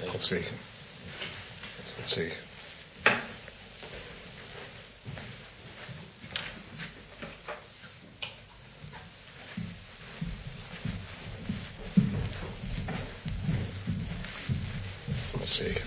God zegen. God zegen. God zegen.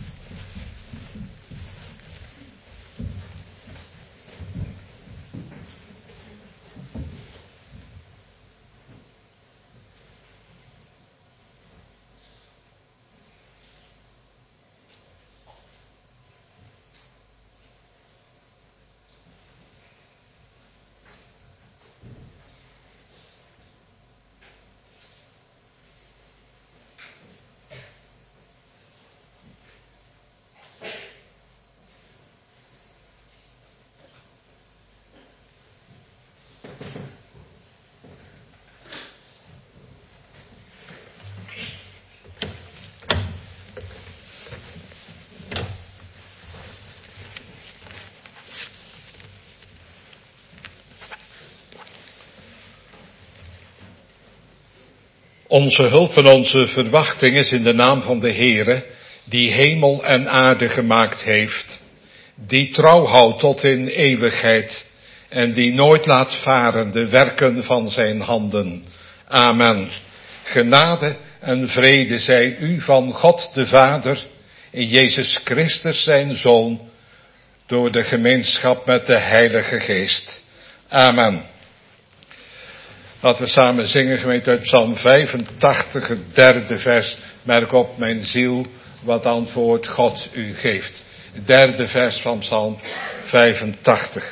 Onze hulp en onze verwachting is in de naam van de Heere, die hemel en aarde gemaakt heeft, die trouw houdt tot in eeuwigheid en die nooit laat varen de werken van zijn handen. Amen. Genade en vrede zij u van God de Vader, in Jezus Christus zijn Zoon, door de gemeenschap met de Heilige Geest. Amen. Laten we samen zingen, gemeente, uit Psalm 85, het 3e vers. Merk op, mijn ziel, wat antwoord God u geeft. Het 3e vers van Psalm 85.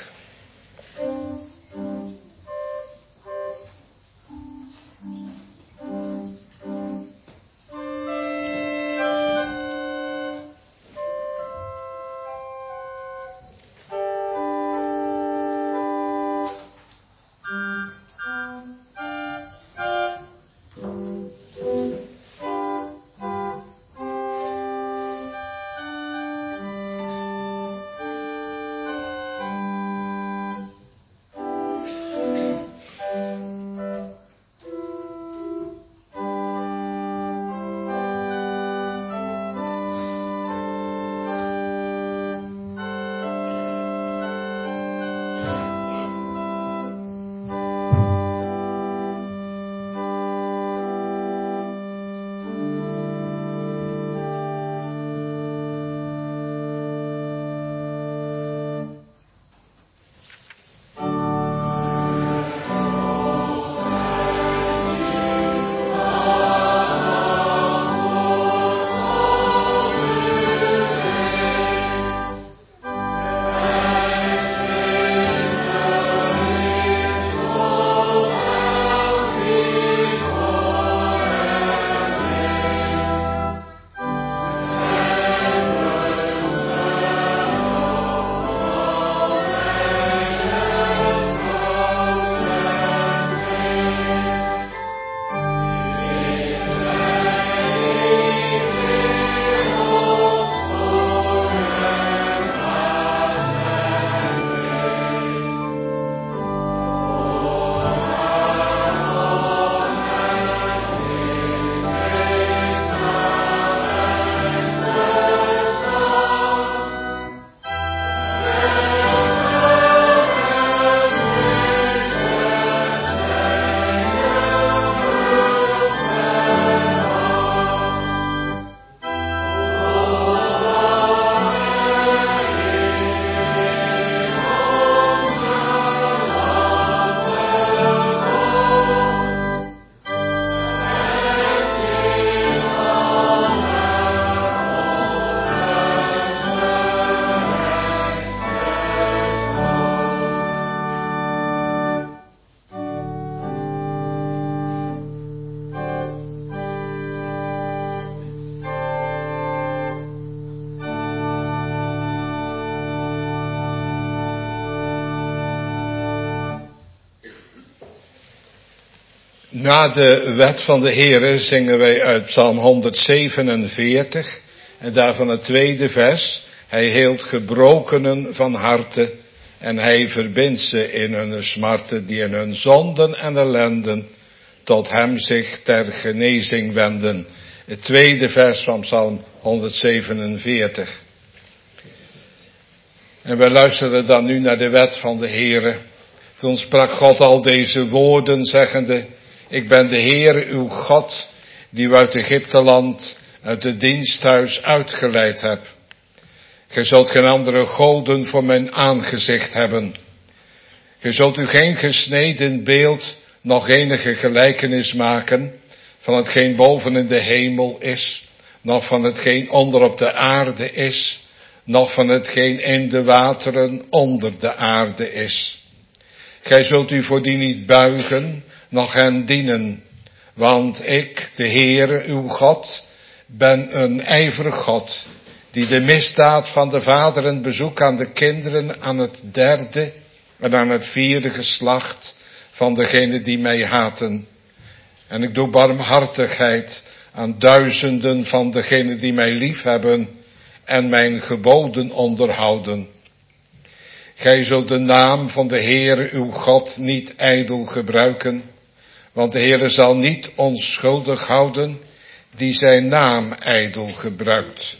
Na de wet van de Heere zingen wij uit Psalm 147 en daarvan het 2e vers. Hij heelt gebrokenen van harte en hij verbindt ze in hun smarten die in hun zonden en ellenden tot hem zich ter genezing wenden. het tweede vers van Psalm 147. En wij luisteren dan nu naar de wet van de Heere. Toen sprak God al deze woorden, zeggende: Ik ben de Heere uw God, die u uit Egypteland, uit het diensthuis uitgeleid heb. Gij zult geen andere goden voor mijn aangezicht hebben. Gij zult u geen gesneden beeld, nog enige gelijkenis maken van hetgeen boven in de hemel is, nog van hetgeen onder op de aarde is, nog van hetgeen in de wateren onder de aarde is. Gij zult u voor die niet buigen, noch hen dienen, want ik, de Heere, uw God, ben een ijverig God, die de misdaad van de vaderen bezoekt aan de kinderen, aan het derde en aan het vierde geslacht van degenen die mij haten. En ik doe barmhartigheid aan duizenden van degenen die mij liefhebben en mijn geboden onderhouden. Gij zult de naam van de Heere uw God niet ijdel gebruiken, want de Heere zal niet onschuldig houden die zijn naam ijdel gebruikt.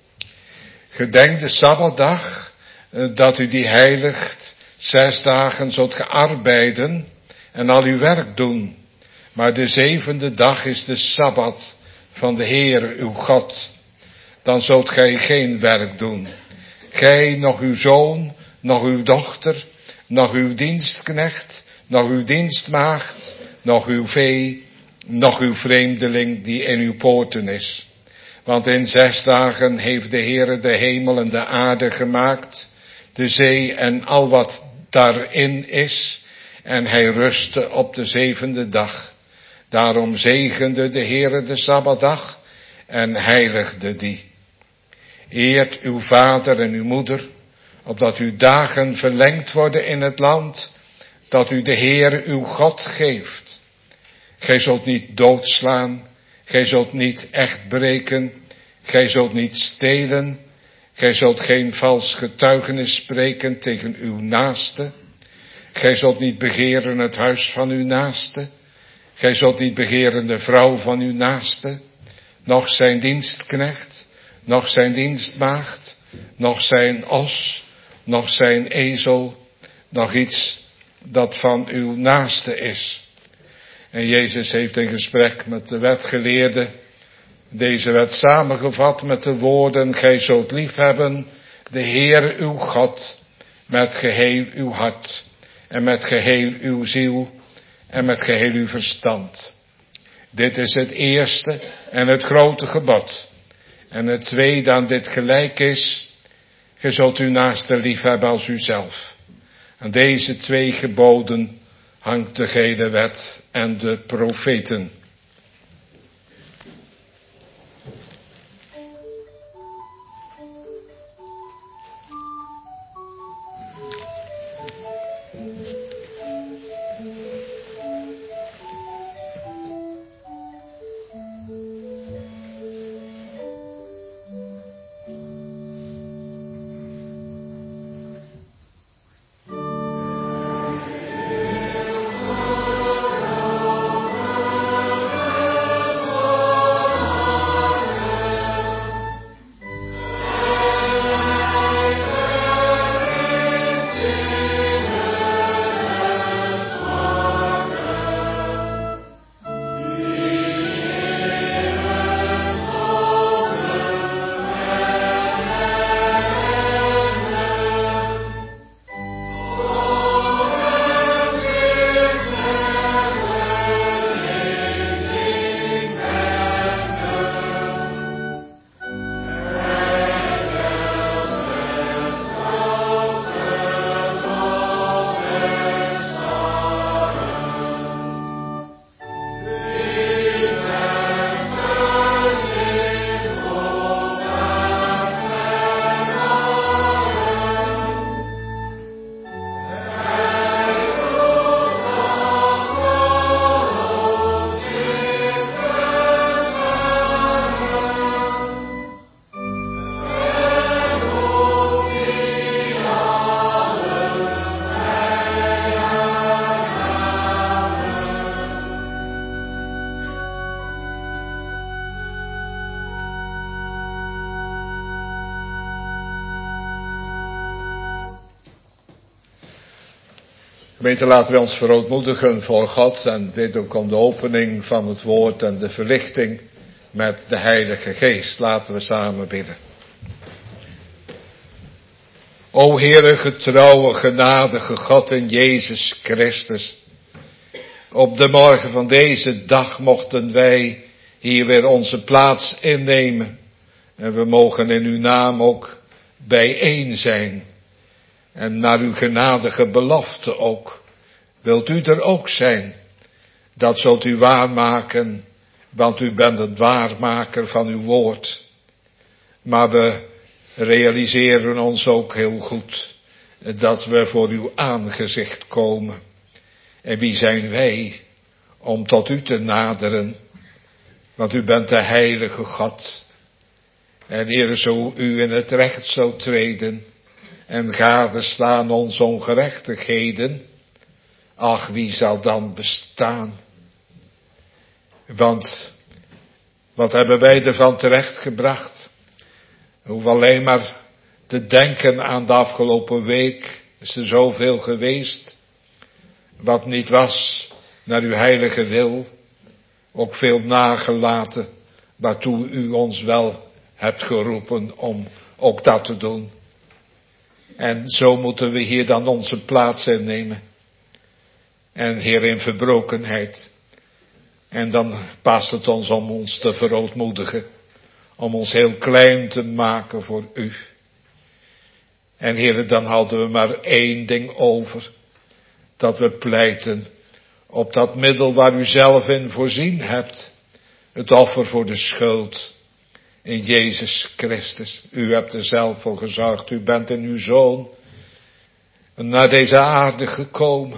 Gedenk de Sabbatdag, dat u die heiligt, 6 dagen zult ge arbeiden en al uw werk doen. Maar de 7e dag is de Sabbat van de Heere uw God. Dan zult gij geen werk doen. Gij, nog uw zoon, nog uw dochter, nog uw dienstknecht, nog uw dienstmaagd, nog uw vee, nog uw vreemdeling die in uw poorten is. Want in 6 dagen heeft de Heere de hemel en de aarde gemaakt, de zee en al wat daarin is, en hij rustte op de 7e dag. Daarom zegende de Heere de Sabbatdag en heiligde die. Eert uw vader en uw moeder, opdat uw dagen verlengd worden in het land, dat u de Heere uw God geeft. Gij zult niet doodslaan, gij zult niet echt breken, gij zult niet stelen, gij zult geen vals getuigenis spreken tegen uw naaste, gij zult niet begeren het huis van uw naaste, gij zult niet begeren de vrouw van uw naaste, noch zijn dienstknecht, noch zijn dienstmaagd, noch zijn os, noch zijn ezel, nog iets dat van uw naaste is. En Jezus heeft in gesprek met de wetgeleerden deze wet samengevat met de woorden: gij zult liefhebben de Heer uw God met geheel uw hart en met geheel uw ziel en met geheel uw verstand. Dit is het eerste en het grote gebod. En het tweede aan dit gelijk is: gij zult uw naaste liefhebben als uzelf. Aan deze 2 geboden hangt de gehele wet en de profeten. Gemeente, laten we ons verootmoedigen voor God en bid ook om de opening van het woord en de verlichting met de Heilige Geest. Laten we samen bidden. O Heere, getrouwe, genadige God in Jezus Christus. Op de morgen van deze dag mochten wij hier weer onze plaats innemen. En we mogen in uw naam ook bijeen zijn. En naar uw genadige belofte ook. Wilt u er ook zijn? Dat zult u waarmaken, want u bent het waarmaker van uw woord. Maar we realiseren ons ook heel goed dat we voor uw aangezicht komen. En wie zijn wij om tot u te naderen? Want u bent de heilige God. En Heere, zo u in het recht zou treden en gadeslaan ons ongerechtigheden, ach, wie zal dan bestaan? Want wat hebben wij ervan terechtgebracht? Hoef alleen maar te denken aan de afgelopen week, is er zoveel geweest, wat niet was naar uw heilige wil, ook veel nagelaten, waartoe u ons wel hebt geroepen om ook dat te doen. En zo moeten we hier dan onze plaats innemen. En Heer, in verbrokenheid. En dan past het ons om ons te verootmoedigen. Om ons heel klein te maken voor u. En Heer, dan houden we maar één ding over. Dat we pleiten op dat middel waar u zelf in voorzien hebt. Het offer voor de schuld. In Jezus Christus. U hebt er zelf voor gezorgd. U bent in uw Zoon naar deze aarde gekomen.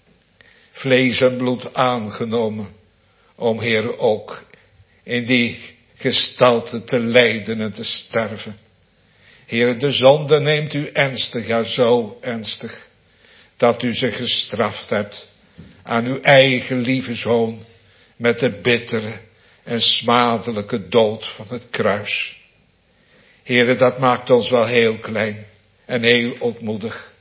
Vlees en bloed aangenomen. Om Heer ook in die gestalte te lijden en te sterven. Heer, de zonde neemt u ernstig, ja zo ernstig. Dat u ze gestraft hebt aan uw eigen lieve Zoon. Met de bittere en smadelijke dood van het kruis. Heere, dat maakt ons wel heel klein en heel ontmoedig.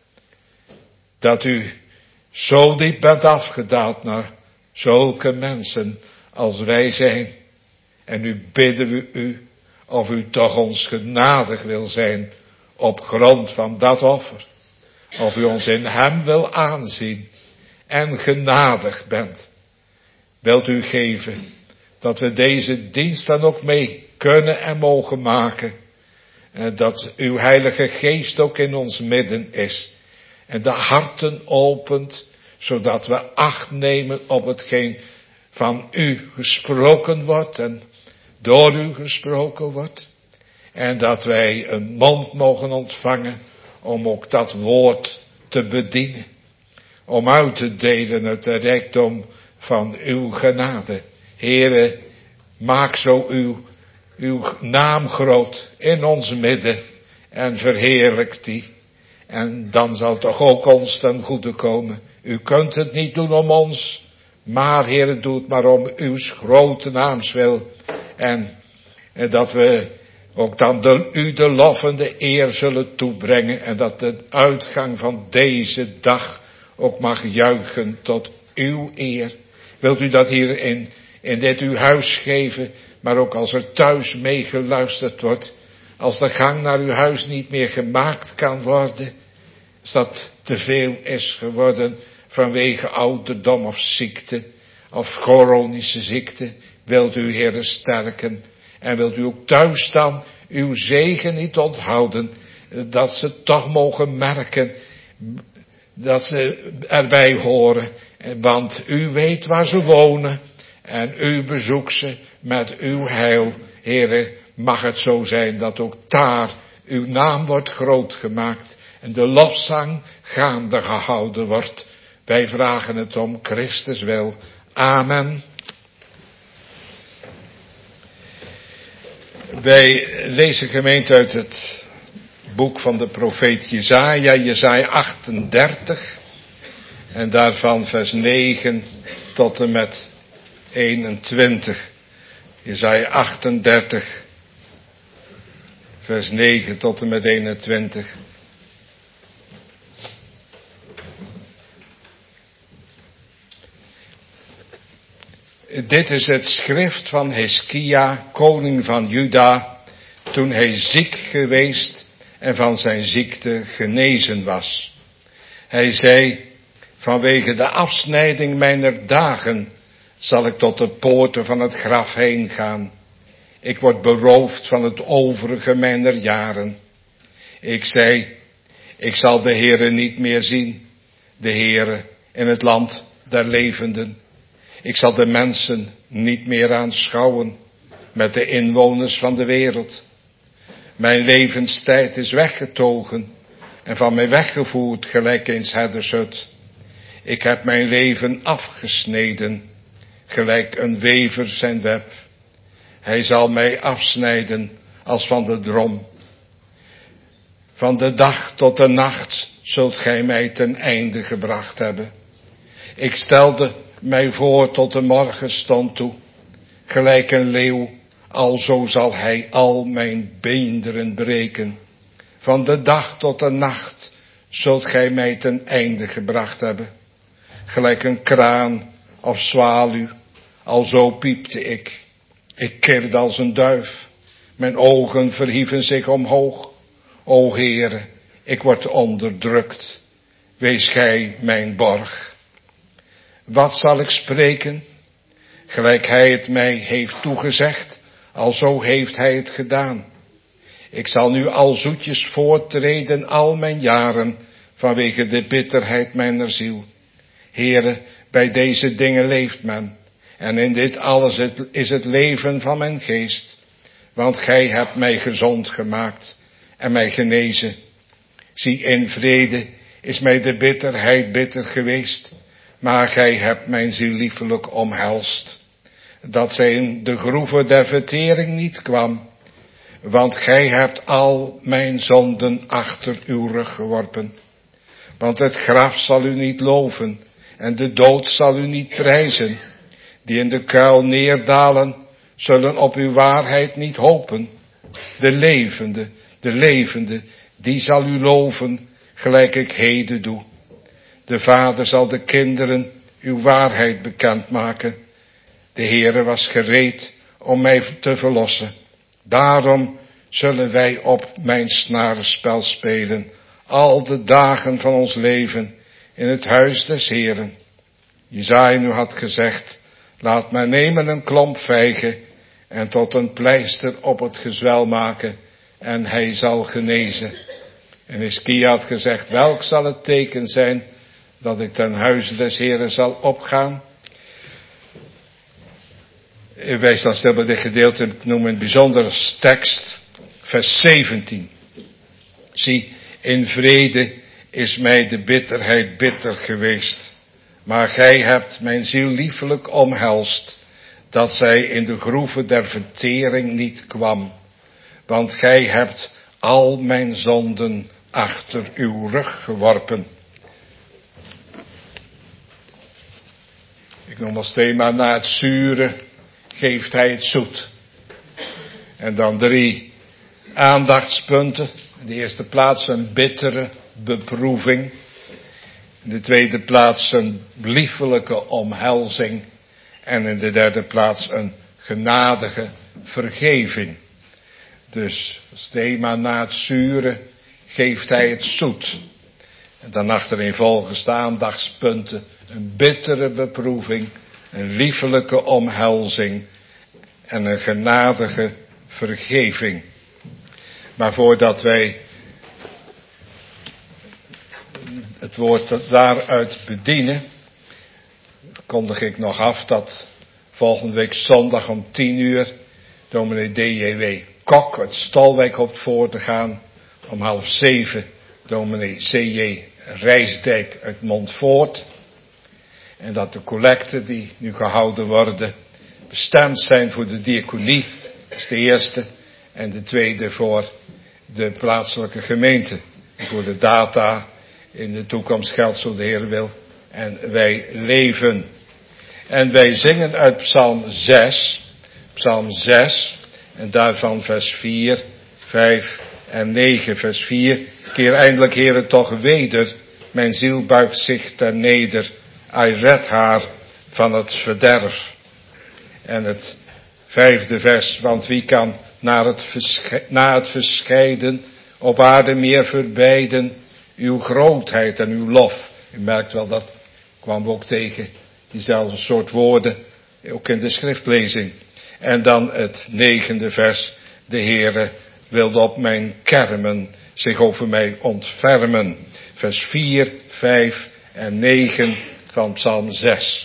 Dat u zo diep bent afgedaald naar zulke mensen als wij zijn. En nu bidden we u of u toch ons genadig wil zijn op grond van dat offer. Of u ons in hem wil aanzien en genadig bent. Wilt u geven dat we deze dienst dan ook mee kunnen en mogen maken. En dat uw heilige geest ook in ons midden is. En de harten opent, zodat we acht nemen op hetgeen van u gesproken wordt en door u gesproken wordt. En dat wij een mond mogen ontvangen om ook dat woord te bedienen. Om uit te delen uit de rijkdom van uw genade. Heere, maak zo uw naam groot in ons midden en verheerlijk die. En dan zal toch ook ons ten goede komen. U kunt het niet doen om ons, maar Heere, doe het maar om uw grote naams wil. En dat we ook dan u de lof en de eer zullen toebrengen. En dat de uitgang van deze dag ook mag juichen tot uw eer. Wilt u dat hier in dit uw huis geven, maar ook als er thuis meegeluisterd wordt, als de gang naar uw huis niet meer gemaakt kan worden, als dat te veel is geworden vanwege ouderdom of ziekte, of chronische ziekte, wilt u Heere sterken, en wilt u ook thuis dan uw zegen niet onthouden, dat ze toch mogen merken, dat ze erbij horen, want u weet waar ze wonen, en u bezoekt ze met uw heil. Heere, mag het zo zijn dat ook daar uw naam wordt groot gemaakt en de lofzang gaande gehouden wordt. Wij vragen het om Christus wil. Amen. Wij lezen, gemeente, uit het boek van de profeet Jesaja, Jesaja 38. En daarvan vers 9 tot en met 21. Jesaja 38, vers 9 tot en met 21. Dit is het schrift van Hiskia, koning van Juda, toen hij ziek geweest en van zijn ziekte genezen was. Hij zei, vanwege de afsnijding mijner dagen zal ik tot de poorten van het graf heen gaan. Ik word beroofd van het overige mijner jaren. Ik zei, ik zal de Heere niet meer zien, de Heere in het land der levenden. Ik zal de mensen niet meer aanschouwen met de inwoners van de wereld. Mijn levenstijd is weggetogen en van mij weggevoerd gelijk eens herdershut. Ik heb mijn leven afgesneden, gelijk een wever zijn web. Hij zal mij afsnijden als van de drom. Van de dag tot de nacht zult gij mij ten einde gebracht hebben. Ik stelde mij voor tot de morgenstond toe. Gelijk een leeuw, alzo zal hij al mijn beenderen breken. Van de dag tot de nacht zult gij mij ten einde gebracht hebben. Gelijk een kraan of zwaluw, alzo piepte ik. Ik kirde als een duif. Mijn ogen verhieven zich omhoog. O Heere, ik word onderdrukt. Wees gij mijn borg. Wat zal ik spreken? Gelijk hij het mij heeft toegezegd, alzo heeft hij het gedaan. Ik zal nu al zoetjes voorttreden al mijn jaren, vanwege de bitterheid mijner ziel. Heere, bij deze dingen leeft men, en in dit alles is het leven van mijn geest, want gij hebt mij gezond gemaakt en mij genezen. Zie, in vrede is mij de bitterheid bitter geweest, maar gij hebt mijn ziel liefelijk omhelst, dat zij in de groeve der vertering niet kwam, want gij hebt al mijn zonden achter uw rug geworpen. Want het graf zal u niet loven en de dood zal u niet prijzen. Die in de kuil neerdalen, zullen op uw waarheid niet hopen. De levende, die zal u loven, gelijk ik heden doe. De Vader zal de kinderen uw waarheid bekendmaken. De Heere was gereed om mij te verlossen. Daarom zullen wij op mijn snarenspel spelen, al de dagen van ons leven in het huis des Heeren. Jesaja nu had gezegd, laat mij nemen een klomp vijgen en tot een pleister op het gezwel maken en hij zal genezen. En Hiskia had gezegd, welk zal het teken zijn dat ik ten huize des Heeren zal opgaan? Wij staan stil bij dit gedeelte, ik noem een bijzondere tekst, vers 17. Zie, in vrede is mij de bitterheid bitter geweest, maar gij hebt mijn ziel liefelijk omhelst, dat zij in de groeve der vertering niet kwam. Want gij hebt al mijn zonden achter uw rug geworpen. Ik noem als thema, na het zure geeft hij het zoet. En dan 3 aandachtspunten. In de eerste plaats een bittere beproeving. In de tweede plaats een liefelijke omhelzing. En in de derde plaats een genadige vergeving. Dus als thema, na het zure geeft hij het zoet. En dan achtereenvolgens de aandachtspunten. Een bittere beproeving, een liefelijke omhelzing en een genadige vergeving. Maar voordat wij het woord daaruit bedienen, kondig ik nog af dat volgende week zondag om 10:00 dominee D.J.W. Kok het Stolwijk hoopt voor te gaan. Om 6:30 dominee C.J. Rijsdijk uit Montfoort. En dat de collecten die nu gehouden worden bestemd zijn voor de diaconie. Dat is de eerste. En de tweede voor de plaatselijke gemeente. En voor de data in de toekomst geldt zo de Heer wil. En wij leven. En wij zingen uit Psalm 6. Psalm 6. En daarvan vers 4, 5 en 9. Vers 4. Keer eindelijk, Heere, toch weder. Mijn ziel buigt zich ter neder. Hij redt haar van het verderf. En het 5e vers, want wie kan na het verscheiden op aarde meer verbijden uw grootheid en uw lof. U merkt wel, dat kwam we ook tegen, diezelfde soort woorden, ook in de schriftlezing. En dan het 9e vers, de Heere wilde op mijn kermen zich over mij ontfermen. Vers 4, 5 en 9 van Psalm 6.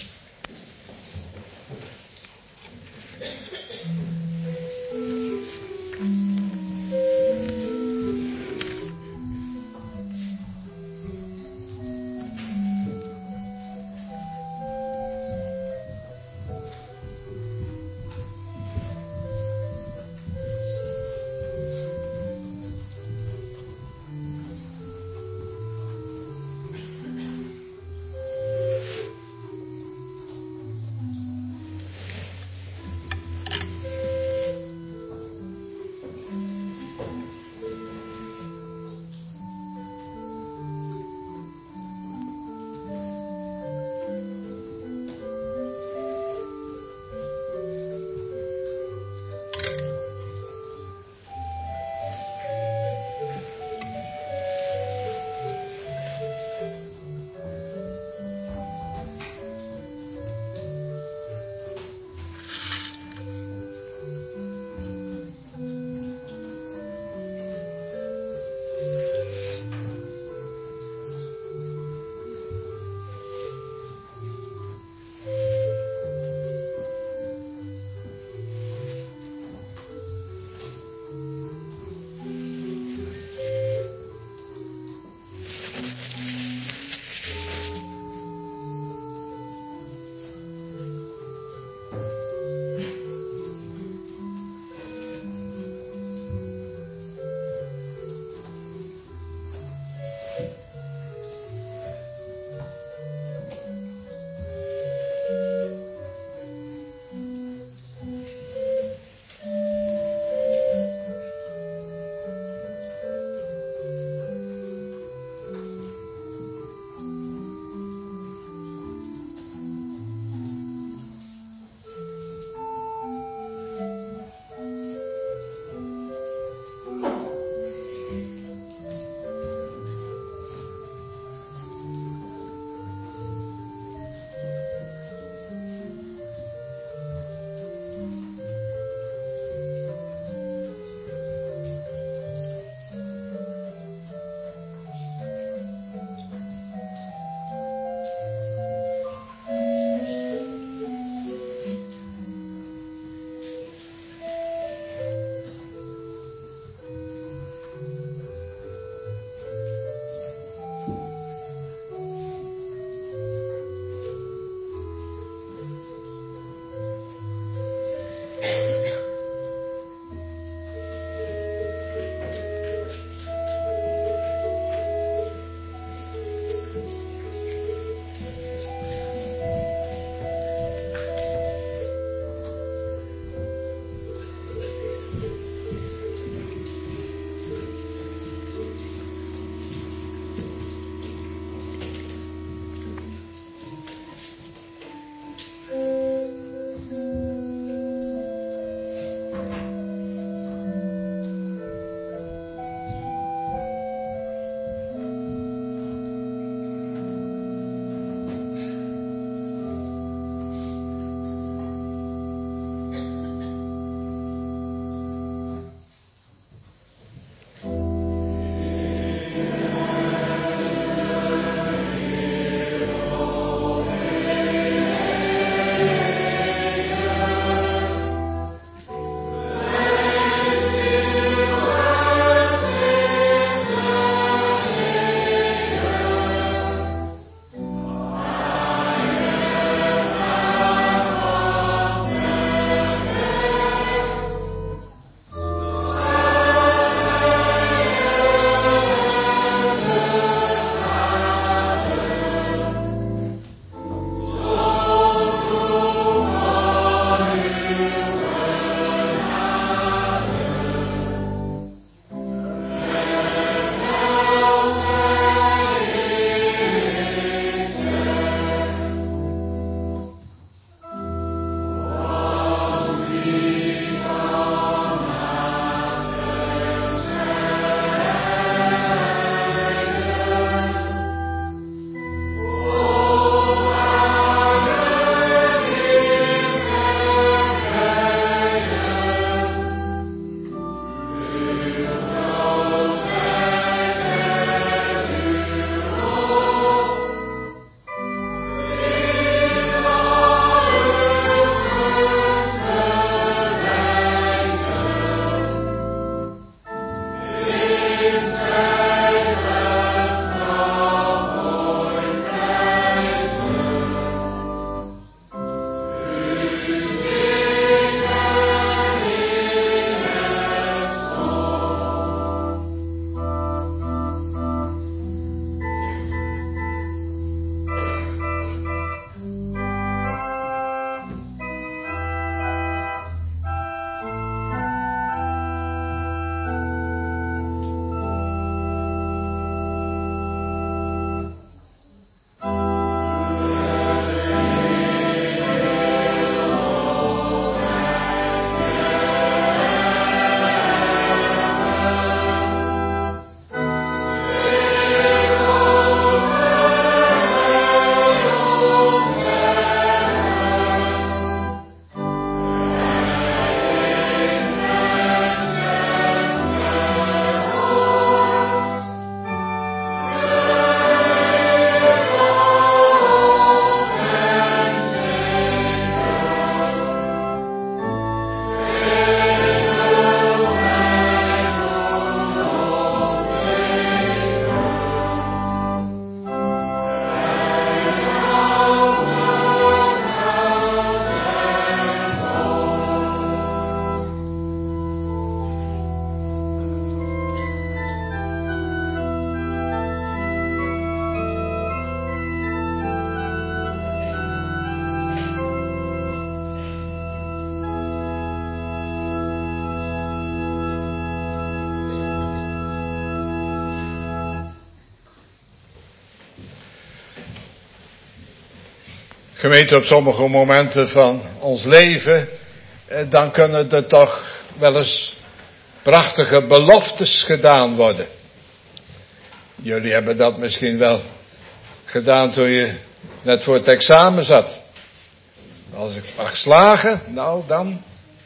Gemeente, op sommige momenten van ons leven, dan kunnen er toch wel eens prachtige beloftes gedaan worden. Jullie hebben dat misschien wel gedaan toen je net voor het examen zat. Als ik mag slagen, nou dan.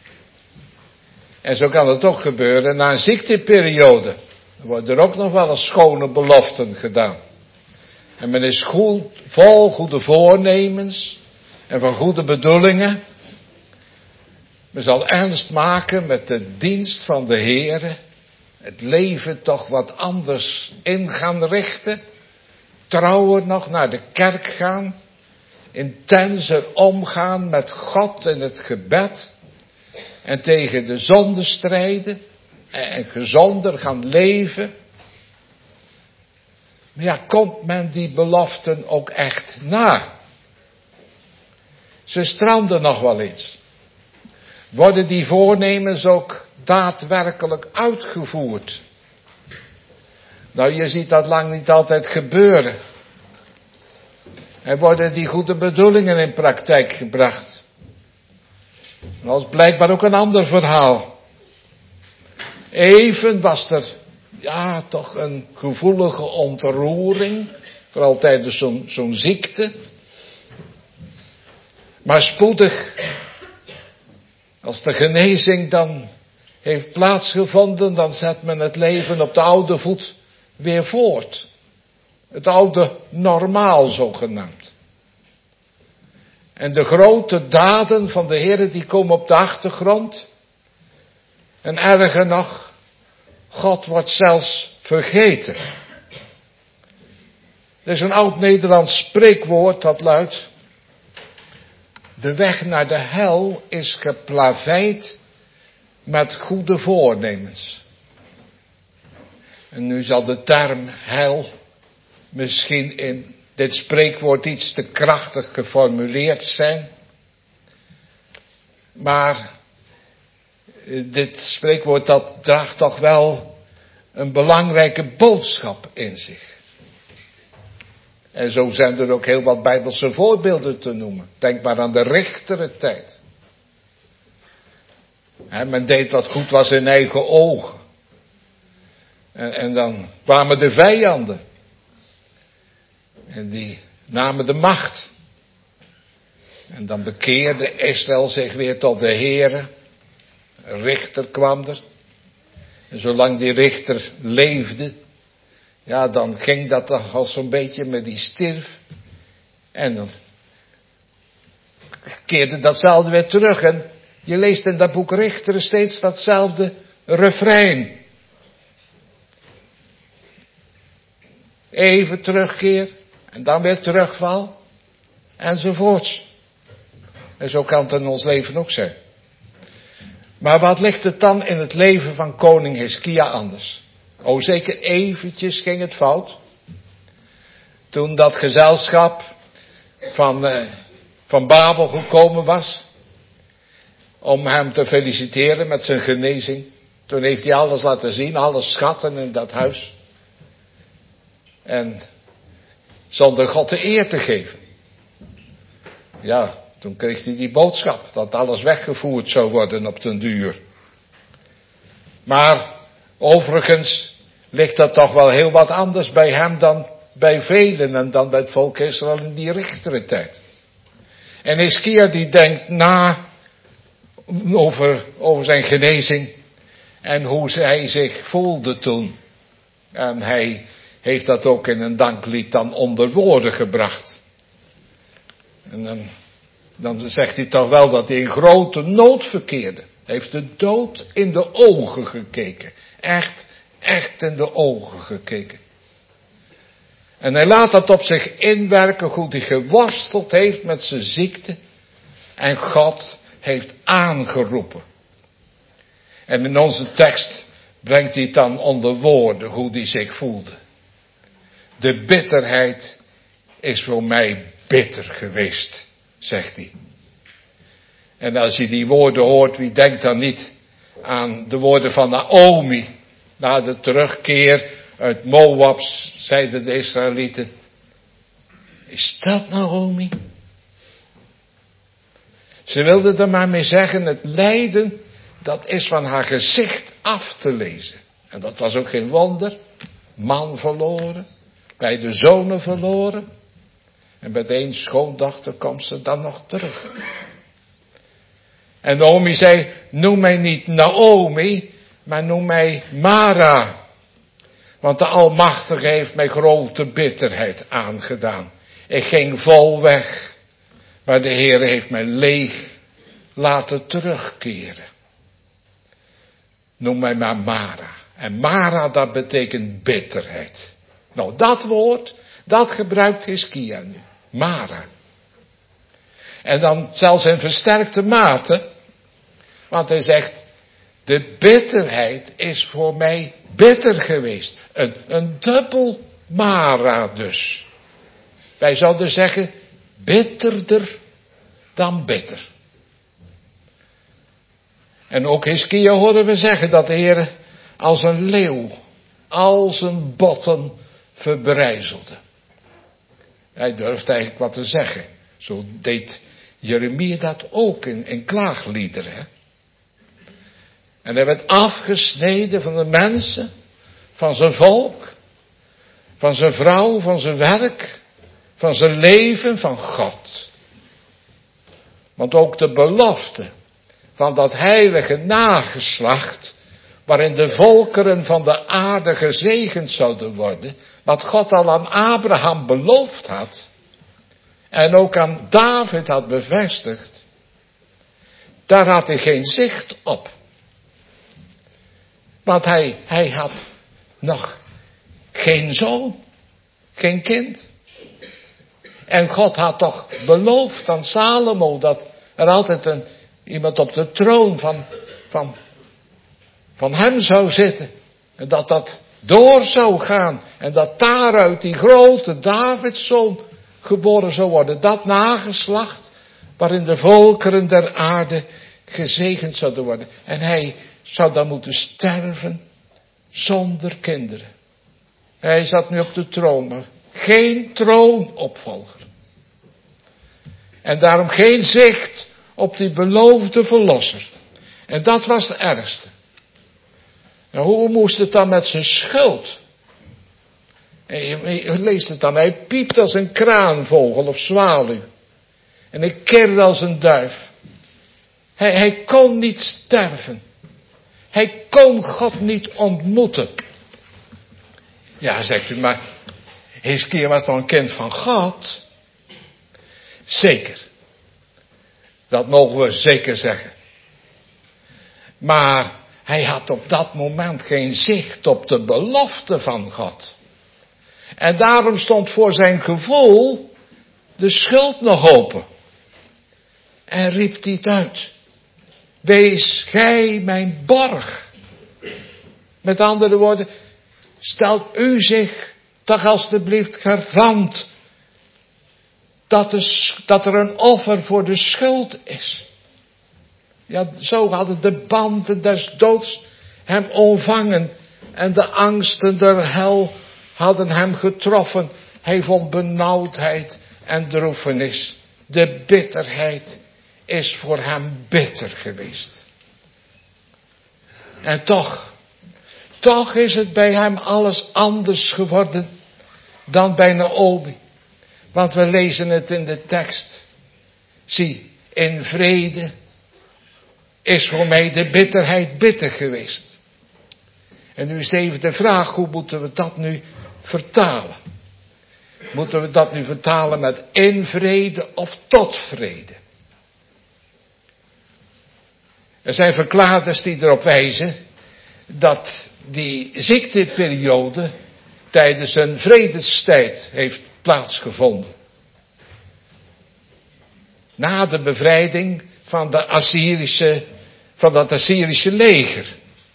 En zo kan het ook gebeuren na een ziekteperiode. Er worden er ook nog wel eens schone beloften gedaan. En men is vol goede voornemens en van goede bedoelingen. Men zal ernst maken met de dienst van de Heere. Het leven toch wat anders in gaan richten. Trouwer nog naar de kerk gaan. Intenser omgaan met God in het gebed. En tegen de zonde strijden. En gezonder gaan leven. Maar ja, komt men die beloften ook echt na? Ze stranden nog wel eens. Worden die voornemens ook daadwerkelijk uitgevoerd? Nou, je ziet dat lang niet altijd gebeuren. En worden die goede bedoelingen in praktijk gebracht? Dat is blijkbaar ook een ander verhaal. Even was er, ja, toch een gevoelige ontroering. Vooral tijdens zo'n ziekte. Maar spoedig, als de genezing dan heeft plaatsgevonden, dan zet men het leven op de oude voet weer voort. Het oude normaal zogenaamd. En de grote daden van de Heer die komen op de achtergrond. En erger nog, God wordt zelfs vergeten. Er is een oud Nederlands spreekwoord dat luidt: de weg naar de hel is geplaveid met goede voornemens. En nu zal de term hel misschien in dit spreekwoord iets te krachtig geformuleerd zijn. Maar dit spreekwoord dat draagt toch wel een belangrijke boodschap in zich. En zo zijn er ook heel wat Bijbelse voorbeelden te noemen. Denk maar aan de Richterentijd. Men deed wat goed was in eigen ogen. En dan kwamen de vijanden. En die namen de macht. En dan bekeerde Israël zich weer tot de Heere. Een richter kwam er. En zolang die richter leefde, ja, dan ging dat toch al zo'n beetje met die stierf. En dan keerde datzelfde weer terug. En je leest in dat boek Richteren steeds datzelfde refrein. Even terugkeer. En dan weer terugval. Enzovoorts. En zo kan het in ons leven ook zijn. Maar wat ligt het dan in het leven van koning Hiskia anders? Oh, zeker eventjes ging het fout. Toen dat gezelschap van Babel gekomen was. Om hem te feliciteren met zijn genezing. Toen heeft hij alles laten zien, alle schatten in dat huis. En zonder God de eer te geven. Ja, toen kreeg hij die boodschap dat alles weggevoerd zou worden op den duur. Maar overigens ligt dat toch wel heel wat anders bij hem dan bij velen en dan bij het volk Israël in die Richterentijd. En Hiskia die denkt na over zijn genezing en hoe hij zich voelde toen. En hij heeft dat ook in een danklied dan onder woorden gebracht. En dan zegt hij toch wel dat hij in grote nood verkeerde. Hij heeft de dood in de ogen gekeken. Echt in de ogen gekeken. En hij laat dat op zich inwerken hoe hij geworsteld heeft met zijn ziekte. En God heeft aangeroepen. En in onze tekst brengt hij het dan onder woorden hoe hij zich voelde. De bitterheid is voor mij bitter geweest, zegt hij. En als je die woorden hoort, wie denkt dan niet aan de woorden van Naomi. Na de terugkeer uit Moab, zeiden de Israëlieten. Is dat Naomi? Ze wilde er maar mee zeggen, het lijden, dat is van haar gezicht af te lezen. En dat was ook geen wonder. Man verloren, beide zonen verloren. En met één schoondochter komt ze dan nog terug. En Naomi zei, noem mij niet Naomi, maar noem mij Mara. Want de Almachtige heeft mij grote bitterheid aangedaan. Ik ging vol weg, maar de Heer heeft mij leeg laten terugkeren. Noem mij maar Mara. En Mara, dat betekent bitterheid. Nou, dat woord, dat gebruikt Hiskia nu. Mara. En dan zelfs in versterkte mate. Want hij zegt, de bitterheid is voor mij bitter geweest. Een dubbel Mara dus. Wij zouden zeggen, bitterder dan bitter. En ook Hiskia horen we zeggen dat de Heer als een leeuw al zijn botten verbrijzelde. Hij durft eigenlijk wat te zeggen. Zo deed Jeremia dat ook in klaagliederen. Hè? En hij werd afgesneden van de mensen, van zijn volk, van zijn vrouw, van zijn werk, van zijn leven, van God. Want ook de belofte van dat heilige nageslacht, waarin de volkeren van de aarde gezegend zouden worden, wat God al aan Abraham beloofd had, en ook aan David had bevestigd, daar had hij geen zicht op. Want hij had nog geen zoon, geen kind. En God had toch beloofd aan Salomo dat er altijd iemand op de troon van hem zou zitten. En dat door zou gaan. En dat daaruit die grote Davidszoon geboren zou worden. Dat nageslacht waarin de volkeren der aarde gezegend zouden worden. En hij zou dan moeten sterven zonder kinderen. Hij zat nu op de troon, maar geen troonopvolger. En daarom geen zicht op die beloofde verlosser. En dat was het ergste. Nou, hoe moest het dan met zijn schuld? En je leest het dan, hij piept als een kraanvogel of zwaluw. En hij kirde als een duif. Hij kon niet sterven. Hij kon God niet ontmoeten. Ja, zegt u, maar Hiskia was toch een kind van God? Zeker. Dat mogen we zeker zeggen. Maar hij had op dat moment geen zicht op de belofte van God. En daarom stond voor zijn gevoel de schuld nog open. En riep hij het uit. Wees gij mijn borg. Met andere woorden, stelt u zich toch alstublieft garant dat er een offer voor de schuld is. Ja, zo hadden de banden des doods hem omvangen en de angsten der hel hadden hem getroffen. Hij vond benauwdheid en droefenis. De bitterheid is voor hem bitter geweest. En toch is het bij hem alles anders geworden dan bij Naomi. Want we lezen het in de tekst. Zie, in vrede is voor mij de bitterheid bitter geweest. En nu is even de vraag, hoe moeten we dat nu vertalen? Moeten we dat nu vertalen met in vrede of tot vrede? Er zijn verklaarders die erop wijzen dat die ziekteperiode tijdens een vredestijd heeft plaatsgevonden. Na de bevrijding van dat Assyrische leger.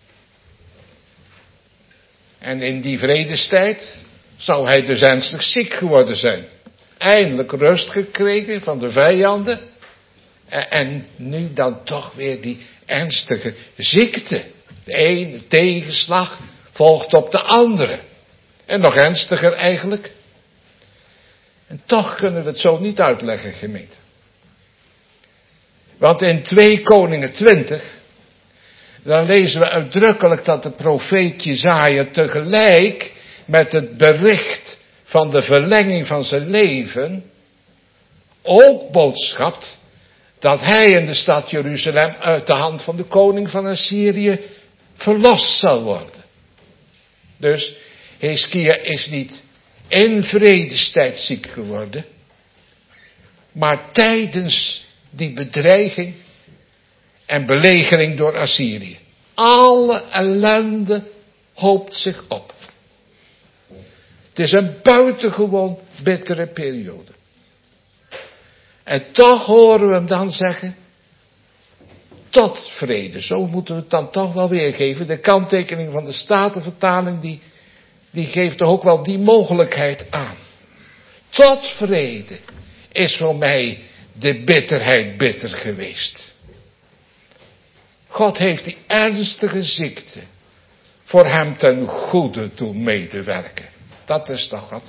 En in die vredestijd zou hij dus ernstig ziek geworden zijn. Eindelijk rust gekregen van de vijanden. En nu dan toch weer die ernstige ziekte. De ene tegenslag volgt op de andere. En nog ernstiger eigenlijk. En toch kunnen we het zo niet uitleggen, gemeente. Want in 2 Koningen 20, dan lezen we uitdrukkelijk dat de profeet Jesaja tegelijk met het bericht van de verlenging van zijn leven ook boodschapt dat hij in de stad Jeruzalem uit de hand van de koning van Assyrië verlost zal worden. Dus Hizkia is niet in vredestijd ziek geworden, maar tijdens die bedreiging en belegering door Assyrië. Alle ellende hoopt zich op. Het is een buitengewoon bittere periode. En toch horen we hem dan zeggen, tot vrede. Zo moeten we het dan toch wel weergeven. De kanttekening van de Statenvertaling, die geeft toch ook wel die mogelijkheid aan. Tot vrede is voor mij de bitterheid bitter geweest. God heeft die ernstige ziekte voor hem ten goede doen medewerken. Dat is toch wat.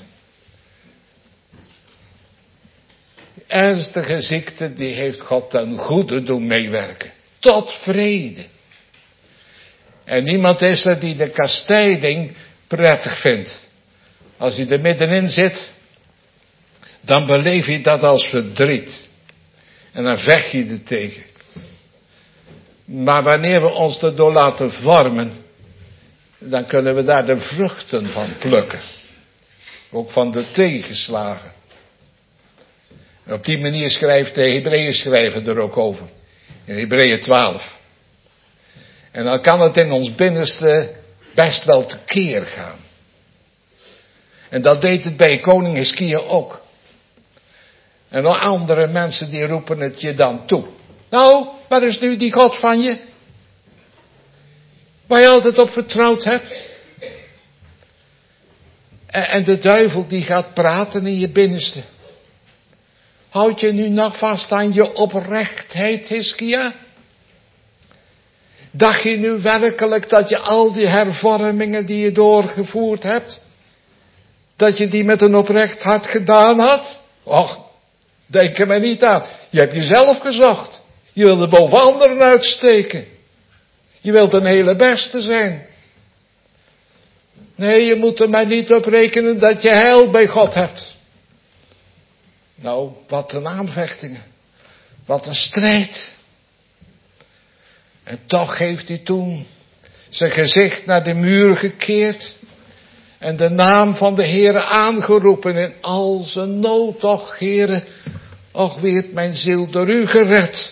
Die ernstige ziekte, die heeft God ten goede doen meewerken. Tot vrede. En niemand is er die de kastijding prettig vindt. Als hij er middenin zit, dan beleef je dat als verdriet. En dan vecht je er tegen. Maar wanneer we ons erdoor laten vormen, dan kunnen we daar de vruchten van plukken. Ook van de tegenslagen. En op die manier schrijft de Hebreeën schrijver er ook over. In Hebreeën 12. En dan kan het in ons binnenste best wel tekeer gaan. En dat deed het bij koning Hizkia ook. En nog andere mensen die roepen het je dan toe. Nou, waar is nu die God van je? Waar je altijd op vertrouwd hebt? En de duivel die gaat praten in je binnenste. Houd je nu nog vast aan je oprechtheid, Hizkia? Dacht je nu werkelijk dat je al die hervormingen die je doorgevoerd hebt, dat je die met een oprecht hart gedaan had? Och, denk er maar niet aan. Je hebt jezelf gezocht. Je wilde boven anderen uitsteken. Je wilt een hele beste zijn. Nee, je moet er maar niet op rekenen dat je heil bij God hebt. Nou, wat een aanvechtingen. Wat een strijd. En toch heeft hij toen zijn gezicht naar de muur gekeerd. En de naam van de Heere aangeroepen in al zijn nood. Och, Heere, och, werd mijn ziel door u gered.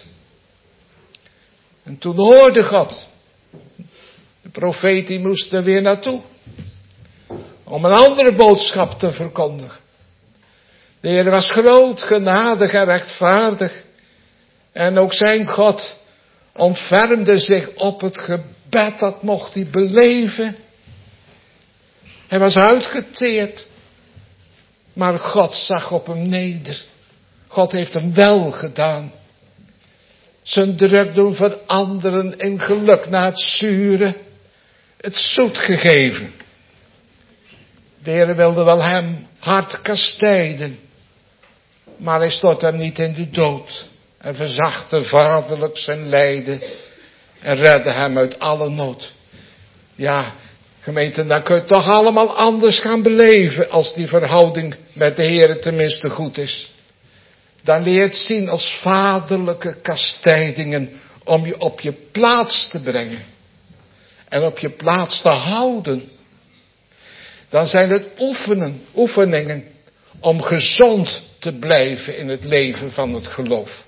En toen hoorde God. De profeet die moest er weer naartoe. Om een andere boodschap te verkondigen. De Heer was groot, genadig en rechtvaardig. En ook zijn God ontfermde zich op het gebed, dat mocht hij beleven. Hij was uitgeteerd. Maar God zag op hem neder. God heeft hem wel gedaan. Zijn druk doen veranderen in geluk na het zure, het zoet gegeven. De Heer wilde wel hem hard kastijden. Maar hij stort hem niet in de dood. En verzachtte vaderlijk zijn lijden. En redde hem uit alle nood. Ja, gemeente, dan kun je het toch allemaal anders gaan beleven. Als die verhouding met de Heer tenminste goed is. Dan leer je het zien als vaderlijke kastijdingen. Om je op je plaats te brengen. En op je plaats te houden. Dan zijn het oefeningen om gezond te blijven in het leven van het geloof.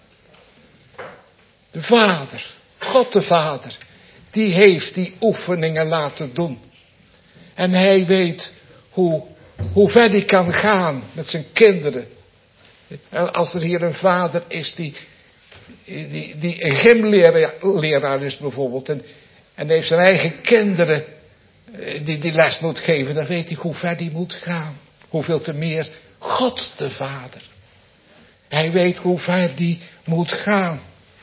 De Vader, God de Vader, die heeft die oefeningen laten doen. En hij weet hoe ver hij kan gaan met zijn kinderen. Als er hier een vader is die een gymleraar is bijvoorbeeld. En heeft zijn eigen kinderen die les moet geven. Dan weet hij hoe ver die moet gaan. Hoeveel te meer God de Vader. Hij weet hoe ver die moet gaan.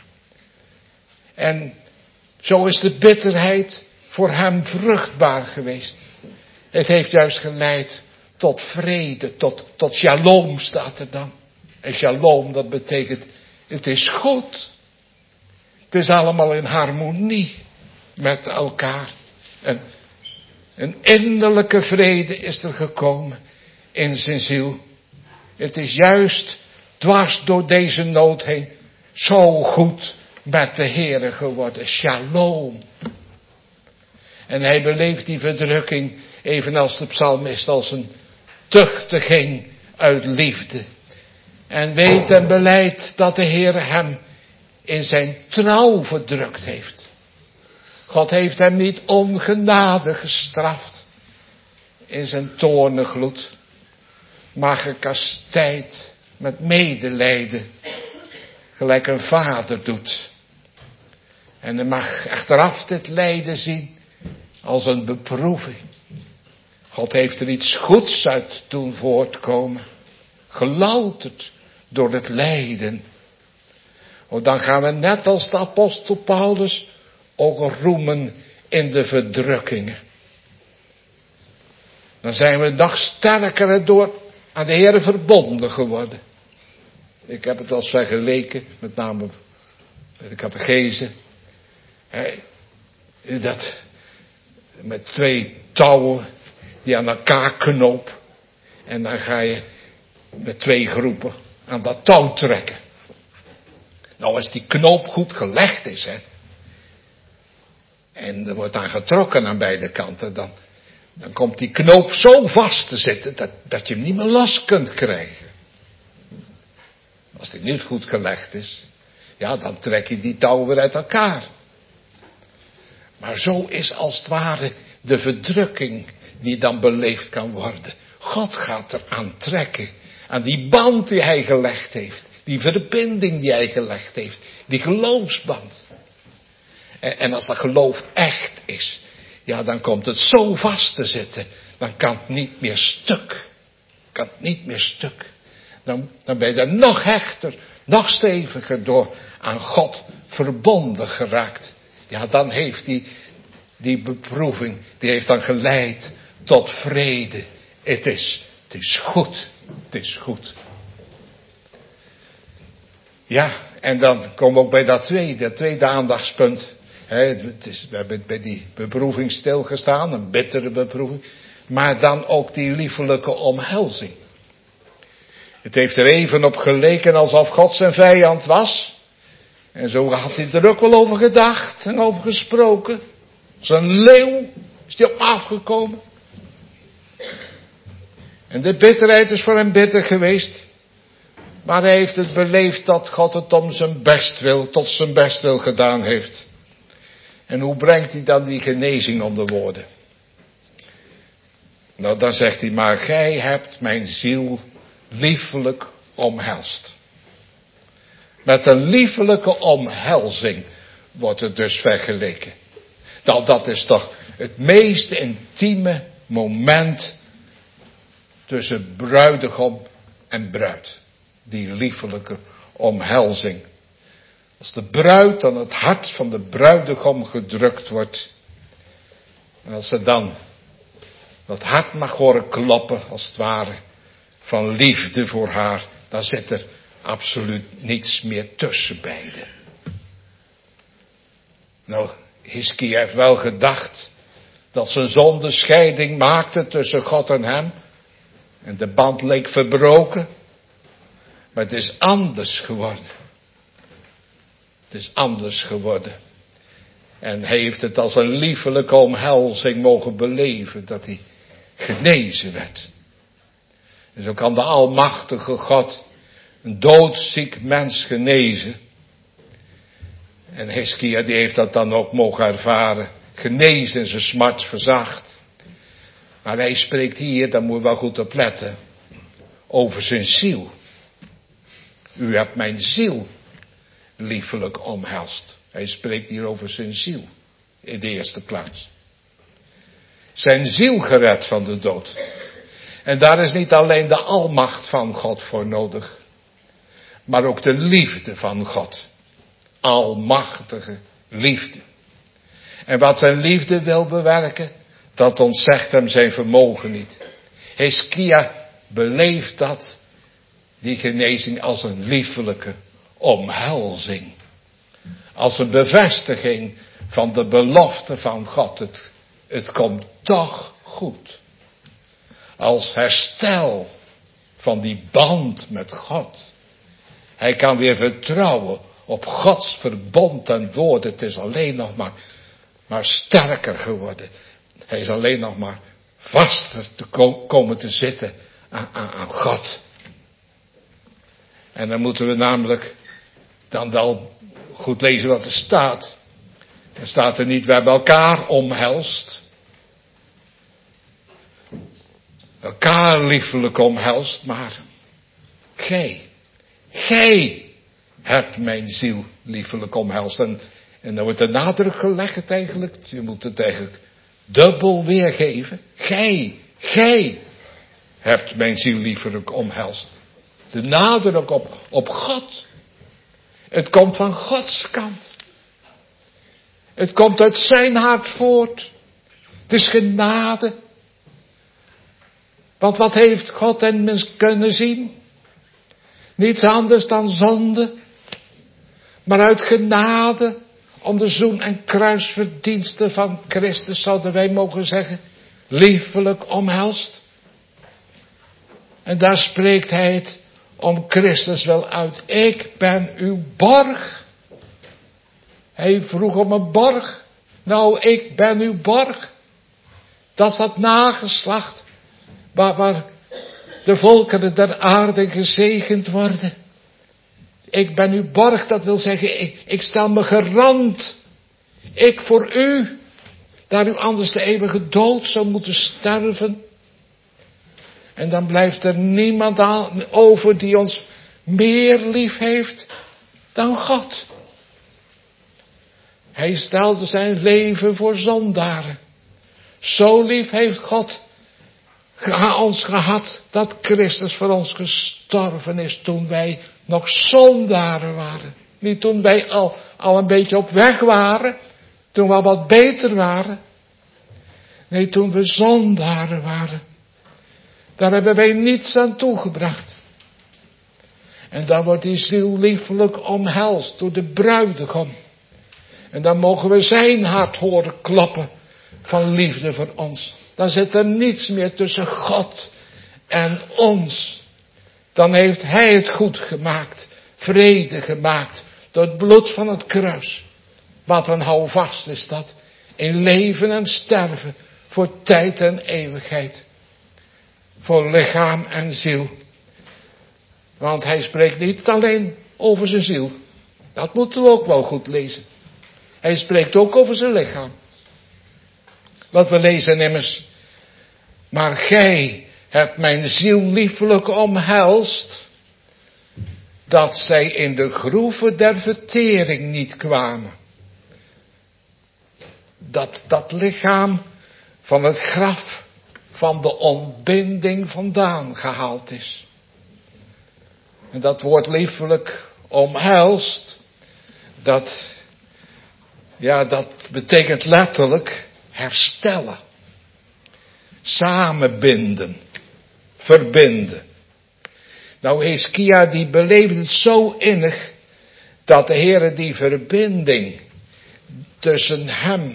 En zo is de bitterheid voor hem vruchtbaar geweest. Het heeft juist geleid tot vrede, tot shalom staat er dan. En shalom, dat betekent Het is goed. Het is allemaal in harmonie met elkaar. Een innerlijke vrede is er gekomen in zijn ziel. Het is juist dwars door deze nood heen zo goed met de Heere geworden. Shalom. En hij beleeft die verdrukking, evenals de psalmist, als een tuchtiging uit liefde. En weet en belijdt dat de Heere hem in zijn trouw verdrukt heeft. God heeft hem niet ongenade gestraft in zijn toorngloed, maar gekastijd met medelijden, gelijk een vader doet. En hij mag achteraf dit lijden zien als een beproeving. God heeft er iets goeds uit doen voortkomen, gelouterd door het lijden. Want dan gaan we net als de apostel Paulus ook roemen in de verdrukkingen. Dan zijn we nog sterker door aan de Heere verbonden geworden. Ik heb het al vergeleken, met name met de catechese. Dat met 2 touwen die aan elkaar knoop. En dan ga je met 2 groepen aan dat touw trekken. Nou, als die knoop goed gelegd is, en er wordt aan getrokken aan beide kanten, dan komt die knoop zo vast te zitten dat je hem niet meer los kunt krijgen. Als die niet goed gelegd is, ja, dan trek je die touw weer uit elkaar. Maar zo is als het ware de verdrukking die dan beleefd kan worden. God gaat eraan trekken, aan die band die hij gelegd heeft, die verbinding die hij gelegd heeft, die geloofsband. En als dat geloof echt is, ja, dan komt het zo vast te zitten, dan kan het niet meer stuk. Kan het niet meer stuk. Dan ben je er nog hechter, nog steviger door aan God verbonden geraakt. Ja, dan heeft die beproeving, die heeft dan geleid tot vrede. Het is goed. Het is goed. Ja, en dan komen we ook bij dat tweede aandachtspunt. We hebben bij die beproeving stilgestaan, een bittere beproeving. Maar dan ook die liefelijke omhelzing. Het heeft er even op geleken alsof God zijn vijand was. En zo had hij er ook wel over gedacht en over gesproken. Als een leeuw is hij op afgekomen. En de bitterheid is voor hem bitter geweest. Maar hij heeft het beleefd dat God het om zijn bestwil, tot zijn bestwil gedaan heeft. En hoe brengt hij dan die genezing onder woorden? Nou, dan zegt hij, maar gij hebt mijn ziel liefelijk omhelst. Met een liefelijke omhelzing wordt het dus vergeleken. Nou, dat is toch het meest intieme moment tussen bruidegom en bruid. Die liefelijke omhelzing. Als de bruid aan het hart van de bruidegom gedrukt wordt. En als ze dan dat hart mag horen kloppen, als het ware, van liefde voor haar, dan zit er absoluut niets meer tussen beiden. Nou, Hiskia heeft wel gedacht dat zijn zonde scheiding maakte tussen God en hem. En de band leek verbroken. Maar het is anders geworden. Het is anders geworden. En hij heeft het als een liefelijke omhelzing mogen beleven, dat hij genezen werd. En zo kan de almachtige God een doodziek mens genezen. En Hiskia die heeft dat dan ook mogen ervaren. Genezen en zijn smart verzacht. Maar hij spreekt hier, daar moet je wel goed op letten, over zijn ziel. U hebt mijn ziel liefelijk omhelst. Hij spreekt hier over zijn ziel in de eerste plaats. Zijn ziel gered van de dood. En daar is niet alleen de almacht van God voor nodig, maar ook de liefde van God. Almachtige liefde. En wat zijn liefde wil bewerken, dat ontzegt hem zijn vermogen niet. Hiskia beleeft dat, die genezing, als een liefelijke omhelzing. Als een bevestiging van de belofte van God. Het komt toch goed. Als herstel van die band met God. Hij kan weer vertrouwen op Gods verbond en woord. Het is alleen nog maar sterker geworden. Hij is alleen nog maar vaster te komen te zitten aan God. En dan moeten we namelijk dan wel goed lezen wat er staat. Er staat er niet, we hebben elkaar omhelst. Elkaar liefelijk omhelst, maar gij hebt mijn ziel liefelijk omhelst. En dan wordt de nadruk gelegd eigenlijk, je moet het eigenlijk dubbel weergeven. Gij hebt mijn ziel liefelijk omhelst. De nadruk op God. Het komt van Gods kant. Het komt uit zijn hart voort. Het is genade. Want wat heeft God en mens kunnen zien? Niets anders dan zonde. Maar uit genade, om de zoen- en kruisverdiensten van Christus, zouden wij mogen zeggen, liefelijk omhelst. En daar spreekt hij het om Christus wel uit. Ik ben uw borg. Hij vroeg om een borg. Nou, ik ben uw borg. Dat is dat nageslacht. Waar de volkeren der aarde gezegend worden. Ik ben uw borg, dat wil zeggen, ik stel me garant. Ik voor u. Daar u anders de eeuwige dood zou moeten sterven. En dan blijft er niemand over die ons meer lief heeft dan God. Hij stelde zijn leven voor zondaren. Zo lief heeft God ons gehad dat Christus voor ons gestorven is toen wij nog zondaren waren. Niet toen wij al een beetje op weg waren, toen we al wat beter waren. Nee, toen we zondaren waren. Daar hebben wij niets aan toegebracht. En dan wordt die ziel liefelijk omhelst door de bruidegom. En dan mogen we zijn hart horen kloppen van liefde voor ons. Dan zit er niets meer tussen God en ons. Dan heeft hij het goed gemaakt, vrede gemaakt, door het bloed van het kruis. Wat een houvast is dat, in leven en sterven, voor tijd en eeuwigheid. Voor lichaam en ziel. Want hij spreekt niet alleen over zijn ziel. Dat moeten we ook wel goed lezen. Hij spreekt ook over zijn lichaam. Want we lezen immers, maar gij hebt mijn ziel liefelijk omhelst, dat zij in de groeven der vertering niet kwamen. Dat lichaam van het graf van de ontbinding vandaan gehaald is. En dat woord liefelijk omhelst, dat betekent letterlijk herstellen. Samenbinden. Verbinden. Nou, Hizkia die beleefde het zo innig, dat de Heere die verbinding tussen hem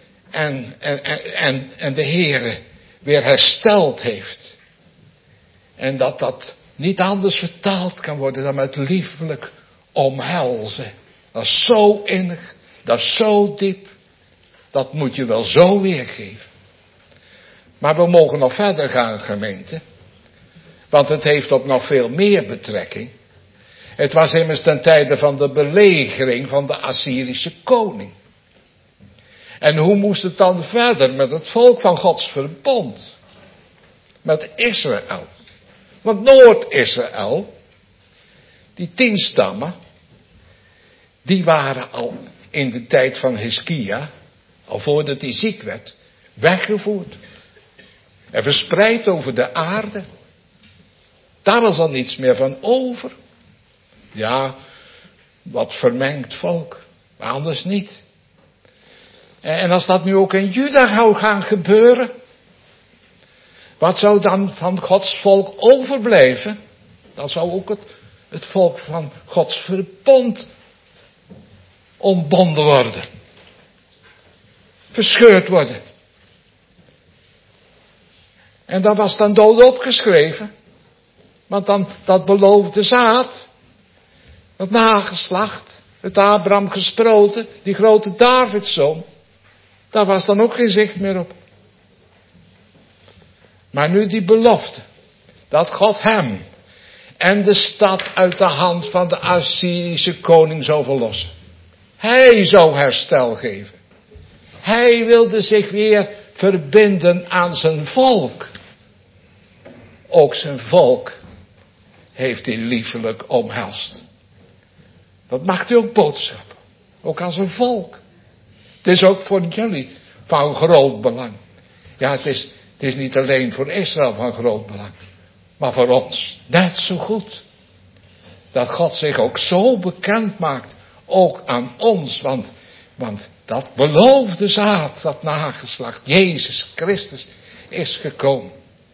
en de Heere weer hersteld heeft. En dat niet anders vertaald kan worden dan met liefelijk omhelzen. Dat is zo innig, dat is zo diep. Dat moet je wel zo weergeven. Maar we mogen nog verder gaan, gemeente. Want het heeft ook nog veel meer betrekking. Het was immers ten tijde van de belegering van de Assyrische koning. En hoe moest het dan verder met het volk van Gods verbond? Met Israël. Want Noord-Israël, die 10 stammen, die waren al in de tijd van Hizkia, al voordat hij ziek werd, weggevoerd. En verspreid over de aarde. Daar was al niets meer van over. Ja, wat vermengd volk, maar anders niet. En als dat nu ook in Juda zou gaan gebeuren, wat zou dan van Gods volk overblijven? Dan zou ook het volk van Gods verbond ontbonden worden. Verscheurd worden. En dat was dan dood opgeschreven. Want dan dat beloofde zaad, dat nageslacht, het Abraham gesproten, die grote Davidszoon, daar was dan ook geen zicht meer op. Maar nu die belofte, dat God hem en de stad uit de hand van de Assyrische koning zou verlossen. Hij zou herstel geven. Hij wilde zich weer verbinden aan zijn volk. Ook zijn volk heeft hij liefelijk omhelst. Dat maakt hij ook boodschap. Ook aan zijn volk. Het is ook voor jullie van groot belang. Ja, het is niet alleen voor Israël van groot belang. Maar voor ons net zo goed. Dat God zich ook zo bekend maakt. Ook aan ons. Want dat beloofde zaad, dat nageslacht, Jezus Christus, is gekomen.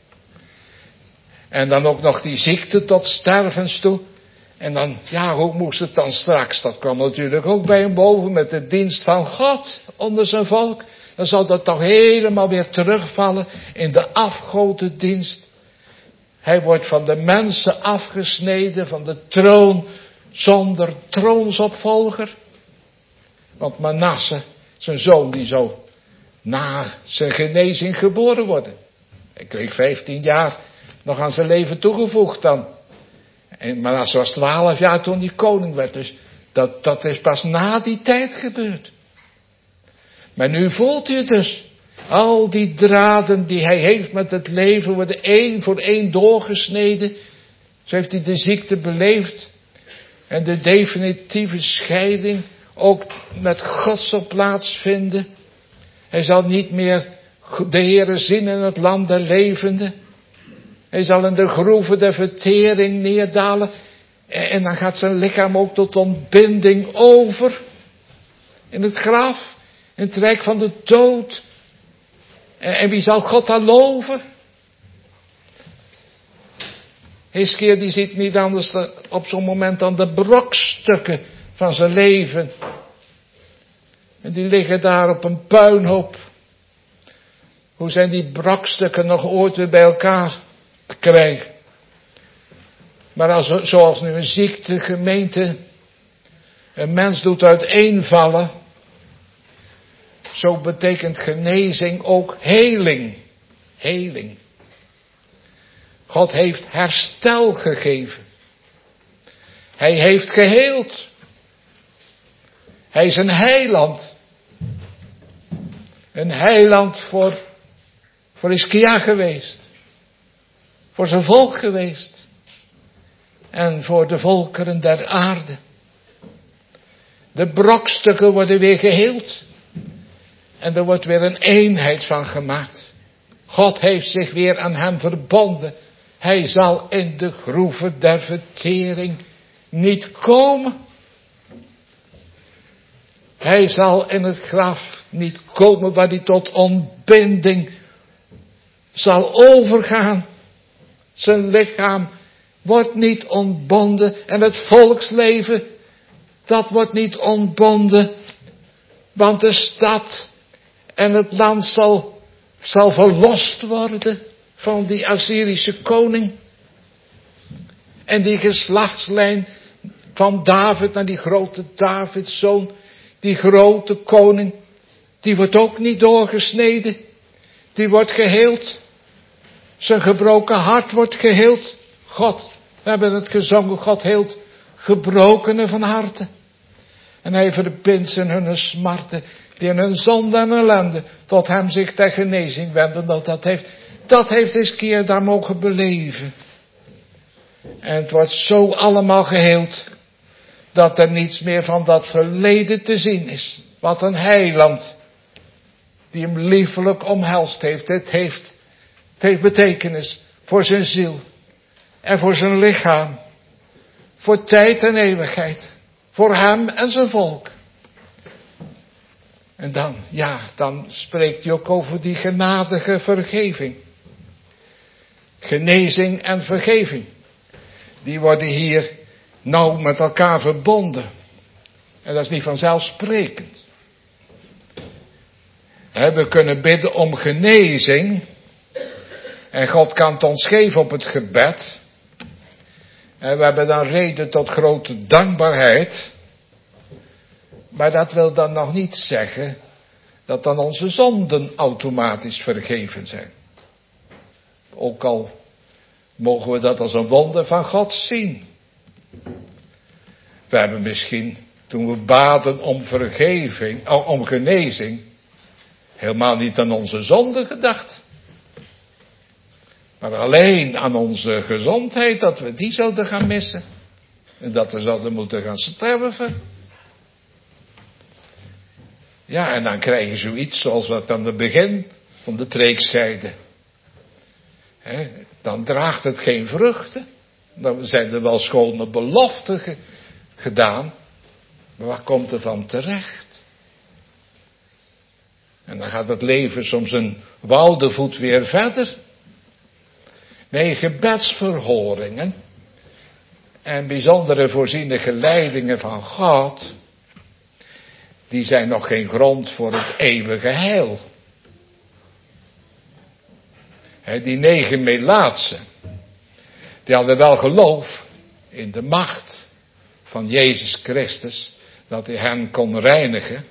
En dan ook nog die ziekte tot stervens toe. En dan, ja, hoe moest het dan straks? Dat kwam natuurlijk ook bij hem boven met de dienst van God onder zijn volk. Dan zou dat toch helemaal weer terugvallen in de afgodendienst. Hij wordt van de mensen afgesneden, van de troon, zonder troonsopvolger. Want Manasse, zijn zoon, die zou na zijn genezing geboren worden. Hij kreeg 15 jaar nog aan zijn leven toegevoegd dan. En Manasse was 12 jaar toen hij koning werd. Dus dat is pas na die tijd gebeurd. Maar nu voelt u het dus. Al die draden die hij heeft met het leven worden één voor één doorgesneden. Zo heeft hij de ziekte beleefd. En de definitieve scheiding ook met God zal plaatsvinden. Hij zal niet meer de Heere zien in het land der levenden. Hij zal in de groeven der vertering neerdalen. En dan gaat zijn lichaam ook tot ontbinding over. In het graf. In het rijk van de dood. En wie zal God dan loven? Hiskia die ziet niet anders op zo'n moment dan de brokstukken van zijn leven. En die liggen daar op een puinhoop. Hoe zijn die brokstukken nog ooit weer bij elkaar te krijgen? Maar zoals nu een ziekte gemeente een mens doet uiteenvallen, zo betekent genezing ook heling. Heling. God heeft herstel gegeven. Hij heeft geheeld. Hij is een heiland. Een heiland voor Hiskia geweest. Voor zijn volk geweest. En voor de volkeren der aarde. De brokstukken worden weer geheeld. En er wordt weer een eenheid van gemaakt. God heeft zich weer aan hem verbonden. Hij zal in de groeven der vertering niet komen. Hij zal in het graf niet komen waar hij tot ontbinding zal overgaan. Zijn lichaam wordt niet ontbonden en het volksleven, dat wordt niet ontbonden. Want de stad en het land zal verlost worden van die Assyrische koning. En die geslachtslijn van David naar die grote Davidszoon, die grote koning, die wordt ook niet doorgesneden. Die wordt geheeld. Zijn gebroken hart wordt geheeld. God, we hebben het gezongen, God heelt gebrokenen van harten. En hij verbindt ze in hun smarten, die in hun zonde en ellende tot hem zich ter genezing wenden. Dat heeft Hiskia daar mogen beleven. En het wordt zo allemaal geheeld, dat er niets meer van dat verleden te zien is. Wat een heiland, die hem liefelijk omhelst heeft. Het heeft betekenis voor zijn ziel en voor zijn lichaam. Voor tijd en eeuwigheid. Voor hem en zijn volk. En dan spreekt hij ook over die genadige vergeving. Genezing en vergeving. Die worden hier nauw met elkaar verbonden. En dat is niet vanzelfsprekend. We kunnen bidden om genezing. En God kan het ons geven op het gebed. En we hebben dan reden tot grote dankbaarheid. Maar dat wil dan nog niet zeggen dat dan onze zonden automatisch vergeven zijn. Ook al mogen we dat als een wonder van God zien. We hebben misschien, toen we baden om vergeving, om genezing, helemaal niet aan onze zonden gedacht. Maar alleen aan onze gezondheid, dat we die zouden gaan missen. En dat we zouden moeten gaan sterven. Ja, en dan krijg je zoiets zoals we het aan het begin van de preek zeiden. Dan draagt het geen vruchten. Dan zijn er wel schone beloften gedaan. Maar wat komt er van terecht? En dan gaat het leven soms een woudevoet weer verder. Nee, gebedsverhoringen en bijzondere voorzienige leidingen van God, die zijn nog geen grond voor het eeuwige heil. Die 9 Melaatsen, die hadden wel geloof in de macht van Jezus Christus, dat hij hen kon reinigen.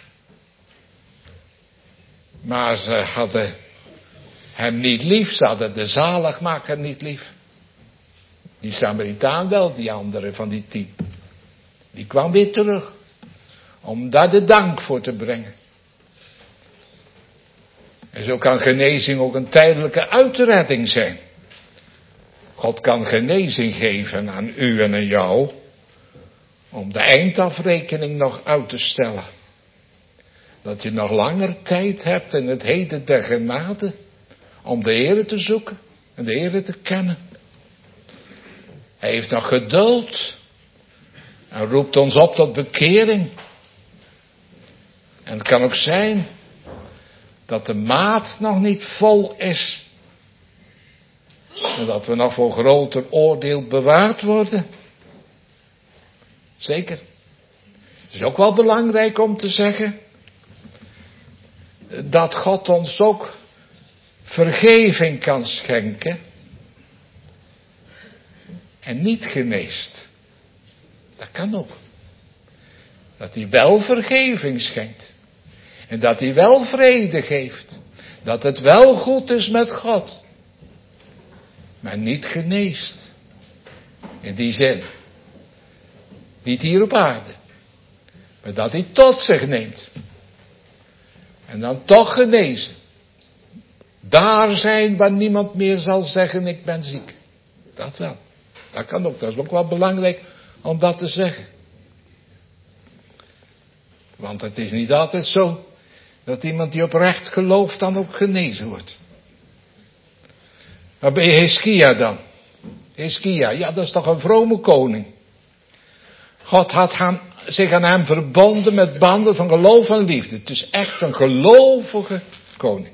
Maar ze hadden hem niet lief, ze hadden de zaligmaker niet lief. Die Samaritaan wel, die andere van die 10. Die kwam weer terug, om daar de dank voor te brengen. En zo kan genezing ook een tijdelijke uitredding zijn. God kan genezing geven aan u en aan jou, om de eindafrekening nog uit te stellen. Dat je nog langer tijd hebt in het heden der genade, om de Heere te zoeken en de Heere te kennen. Hij heeft nog geduld en roept ons op tot bekering. En het kan ook zijn dat de maat nog niet vol is. En dat we nog voor groter oordeel bewaard worden. Zeker. Het is ook wel belangrijk om te zeggen dat God ons ook vergeving kan schenken en niet geneest. Dat kan ook. Dat hij wel vergeving schenkt en dat hij wel vrede geeft. Dat het wel goed is met God, maar niet geneest. In die zin. Niet hier op aarde, maar dat hij tot zich neemt. En dan toch genezen. Daar zijn waar niemand meer zal zeggen, ik ben ziek. Dat wel. Dat kan ook. Dat is ook wel belangrijk om dat te zeggen. Want het is niet altijd zo dat iemand die oprecht gelooft dan ook genezen wordt. Maar bij Hiskia dan? Hiskia, ja, dat is toch een vrome koning. God had zich aan hem verbonden met banden van geloof en liefde. Het is echt een gelovige koning.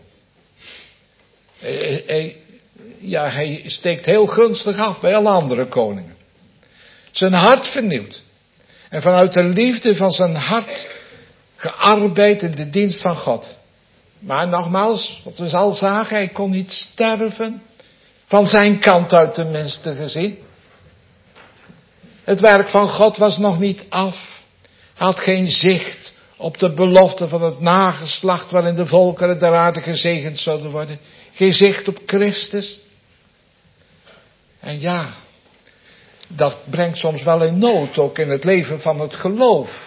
Hij steekt heel gunstig af bij alle andere koningen. Zijn hart vernieuwd. En vanuit de liefde van zijn hart gearbeid in de dienst van God. Maar nogmaals, wat we al zagen, hij kon niet sterven. Van zijn kant uit tenminste gezien. Het werk van God was nog niet af. Hij had geen zicht op de belofte van het nageslacht waarin de volkeren der aarde gezegend zouden worden. Geen zicht op Christus. En ja, dat brengt soms wel in nood, ook in het leven van het geloof.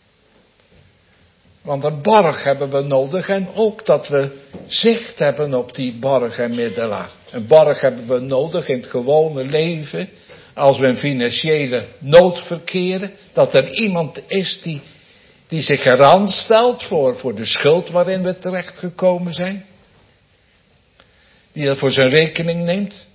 Want een borg hebben we nodig en ook dat we zicht hebben op die borg en middelaar. Een borg hebben we nodig in het gewone leven, als we in financiële nood verkeren. Dat er iemand is die zich garant stelt voor de schuld waarin we terechtgekomen zijn. Die dat voor zijn rekening neemt.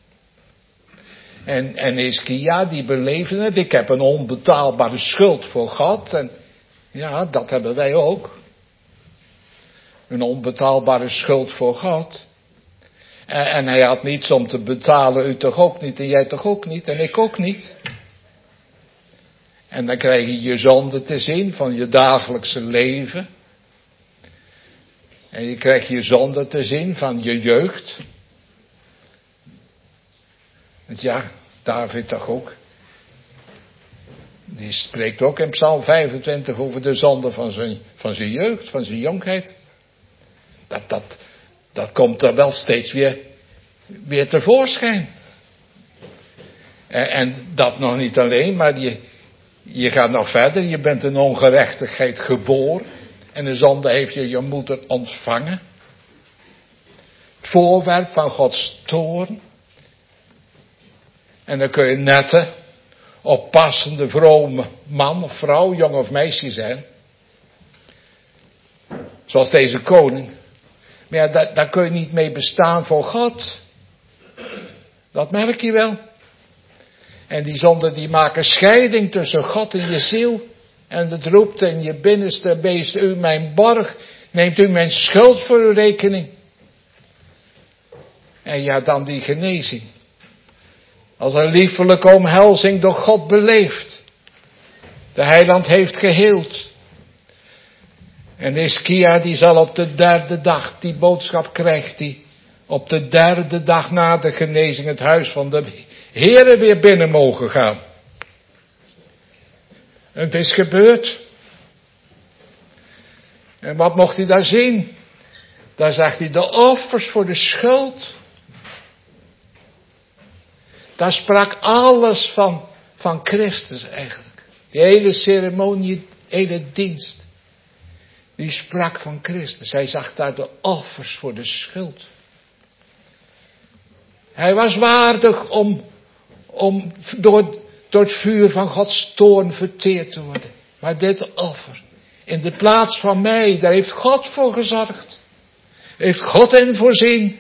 En Hiskia die beleefde het. Ik heb een onbetaalbare schuld voor God. En ja, dat hebben wij ook. Een onbetaalbare schuld voor God. En hij had niets om te betalen. U toch ook niet. En jij toch ook niet. En ik ook niet. En dan krijg je je zonde te zien van je dagelijkse leven. En je krijgt je zonde te zien van je jeugd. Want ja, David toch ook. Die spreekt ook in Psalm 25 over de zonde van zijn jeugd, van zijn jonkheid. Dat komt er wel steeds weer tevoorschijn. En dat nog niet alleen, maar je gaat nog verder. Je bent in ongerechtigheid geboren. En de zonde heeft je moeder ontvangen. Het voorwerp van Gods toorn. En dan kun je nette, oppassende, vrome man of vrouw, jong of meisje zijn. Zoals deze koning. Maar ja, daar kun je niet mee bestaan voor God. Dat merk je wel. En die zonden die maken scheiding tussen God en je ziel. En het roept in je binnenste, wees u mijn borg, neemt u mijn schuld voor uw rekening. En ja, dan die genezing. Als een liefelijke omhelzing door God beleefd. De heiland heeft geheeld. En Hiskia die zal op de 3e dag, die boodschap krijgt hij. Op de 3e dag na de genezing het huis van de Heere weer binnen mogen gaan. En het is gebeurd. En wat mocht hij daar zien? Daar zag hij de offers voor de schuld. Daar sprak alles van Christus eigenlijk. Die hele ceremonie, de hele dienst. Die sprak van Christus. Hij zag daar de offers voor de schuld. Hij was waardig om door het vuur van Gods toorn verteerd te worden. Maar dit offer, in de plaats van mij, daar heeft God voor gezorgd. Heeft God in voorzien.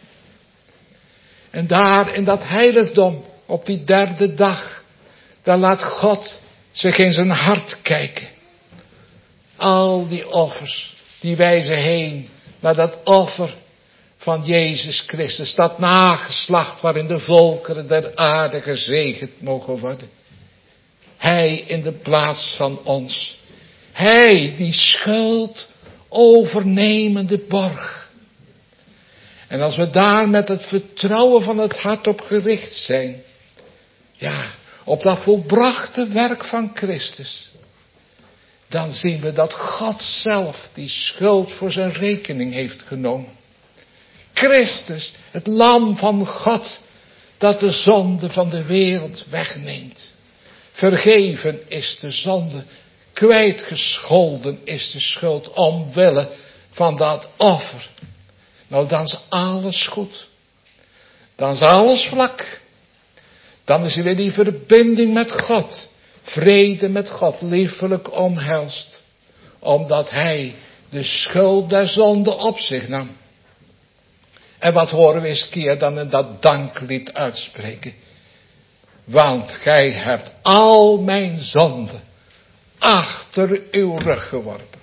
En daar in dat heiligdom, op die 3e dag, daar laat God zich in zijn hart kijken. Al die offers, die wijzen heen naar dat offer van Jezus Christus. Dat nageslacht waarin de volkeren der aarde gezegend mogen worden. Hij in de plaats van ons. Hij die schuld overnemende borg. En als we daar met het vertrouwen van het hart op gericht zijn. Ja, op dat volbrachte werk van Christus. Dan zien we dat God zelf die schuld voor zijn rekening heeft genomen. Christus, het lam van God, dat de zonde van de wereld wegneemt. Vergeven is de zonde, kwijtgescholden is de schuld omwille van dat offer. Nou, dan is alles goed. Dan is alles vlak. Dan is er weer die verbinding met God. Vrede met God, liefelijk omhelst. Omdat hij de schuld der zonde op zich nam. En wat horen we eens keer dan in dat danklied uitspreken. Want gij hebt al mijn zonden achter uw rug geworpen.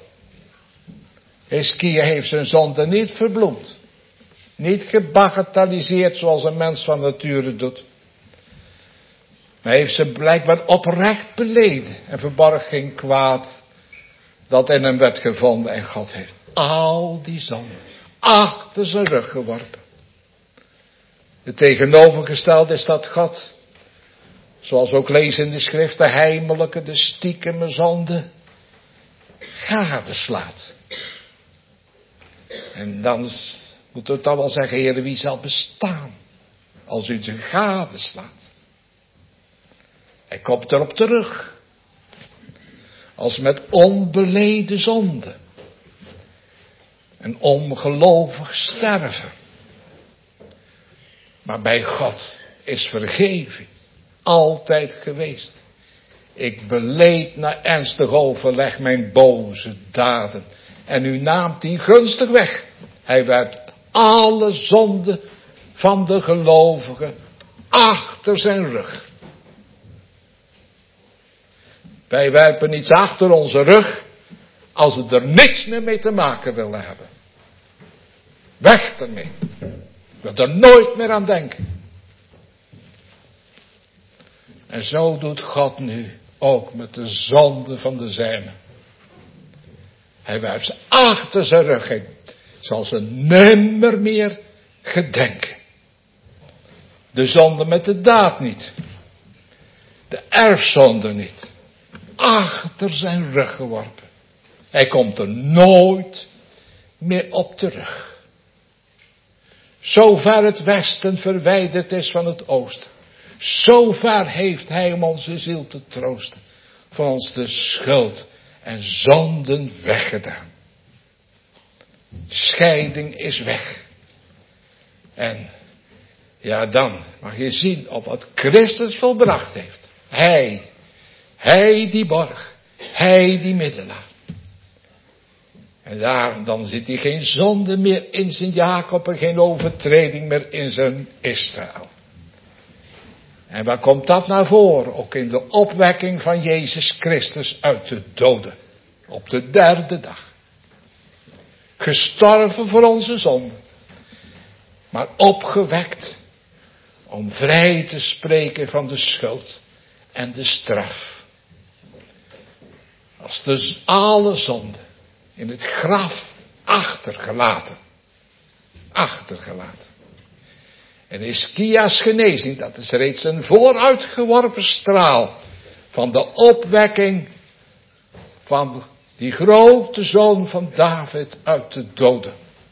Hiskia heeft zijn zonde niet verbloemd. Niet gebagatelliseerd zoals een mens van nature doet. Maar hij heeft ze blijkbaar oprecht beleden. En verborg geen kwaad dat in hem werd gevonden. En God heeft al die zonden achter zijn rug geworpen. Het tegenovergestelde is dat God, zoals we ook lezen in de schrift, de heimelijke, de stiekeme zonde gadeslaat. En dan moeten we het dan wel zeggen, Heer, wie zal bestaan als u ze gadeslaat? Hij komt erop terug. Als met onbeleden zonde. En ongelovig sterven. Maar bij God is vergeving altijd geweest. Ik beleed na ernstig overleg mijn boze daden. En u naamt die gunstig weg. Hij werpt alle zonden van de gelovigen achter zijn rug. Wij werpen iets achter onze rug als we er niks meer mee te maken willen hebben. Weg ermee. Ik wil er nooit meer aan denken. En zo doet God nu ook met de zonde van de zijnen. Hij werpt ze achter zijn rug in. Zal ze nimmer meer gedenken. De zonde met de daad niet. De erfzonde niet. Achter zijn rug geworpen. Hij komt er nooit meer op terug. Zover het westen verwijderd is van het oosten. Zover heeft hij om onze ziel te troosten. Van ons de schuld en zonden weggedaan. Scheiding is weg. En ja, dan mag je zien op wat Christus volbracht heeft. Hij die borg. Hij die middelaar. En dan zit hij geen zonde meer in zijn Jacob en geen overtreding meer in zijn Israël. En waar komt dat naar voren? Ook in de opwekking van Jezus Christus uit de doden. Op de derde dag. Gestorven voor onze zonden. Maar opgewekt om vrij te spreken van de schuld en de straf. Als dus alle zonden in het graf achtergelaten. En Hiskia's genezing, dat is reeds een vooruitgeworpen straal van de opwekking van die grote zoon van David uit de doden.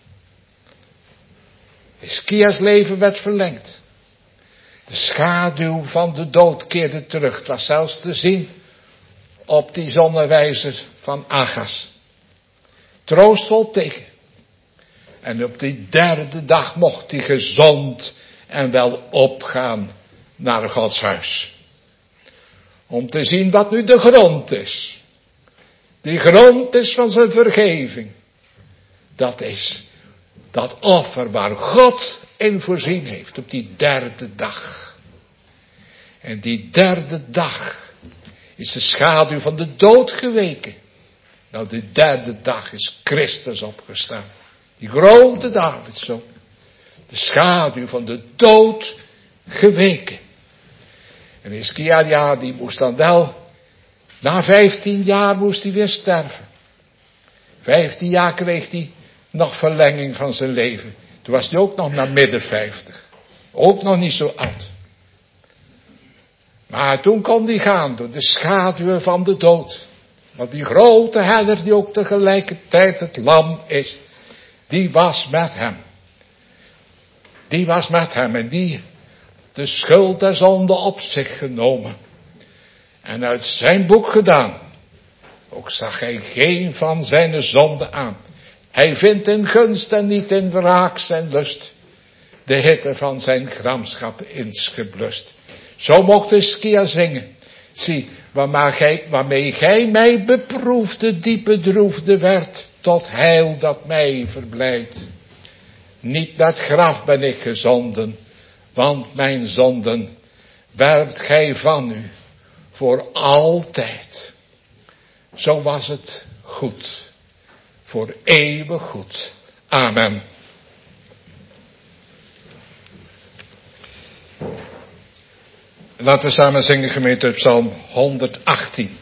Hiskia's leven werd verlengd. De schaduw van de dood keerde terug. Het was zelfs te zien op die zonnewijzer van Agas. Troostvol teken. En op die derde dag mocht hij gezond en wel opgaan naar Gods huis. Om te zien wat nu de grond is. Die grond is van zijn vergeving. Dat is dat offer waar God in voorzien heeft op die derde dag. En die derde dag is de schaduw van de dood geweken. Nou, de derde dag is Christus opgestaan. Die grote Davidszoon. De schaduw van de dood geweken. En Hiskia, ja, die moest dan wel, na 15 jaar moest hij weer sterven. 15 jaar kreeg hij nog verlenging van zijn leven. Toen was hij ook nog naar midden 50. Ook nog niet zo oud. Maar toen kon hij gaan door de schaduwen van de dood. Want die grote herder die ook tegelijkertijd het lam is. Die was met hem. Die was met hem en die de schuld der zonde op zich genomen. En uit zijn boek gedaan. Ook zag hij geen van zijn zonden aan. Hij vindt in gunst en niet in wraak zijn lust. De hitte van zijn gramschap is geblust. Zo mocht Hiskia zingen. Zie, waarmee gij mij beproefde, die bedroefde werd, tot heil dat mij verblijdt. Niet naar het graf ben ik gezonden, want mijn zonden werpt gij van u voor altijd. Zo was het goed, voor eeuwig goed. Amen. Laten we samen zingen, gemeente, Psalm 118.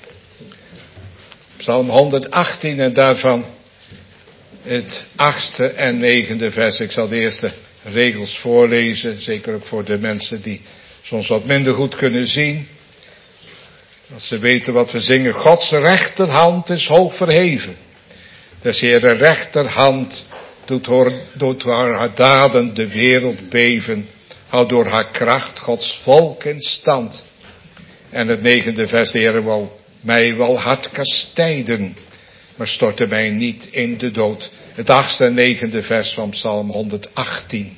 Psalm 118 en daarvan het 8e en 9e vers. Ik zal de eerste regels voorlezen, zeker ook voor de mensen die soms wat minder goed kunnen zien. Dat ze weten wat we zingen. Gods rechterhand is hoog verheven. Des Heeren rechterhand doet haar daden de wereld beven. Houdt door haar kracht Gods volk in stand. En het 9e vers, de Heer wou mij wel hard kastijden, maar stortte mij niet in de dood. Het 8e en 9e vers van Psalm 118.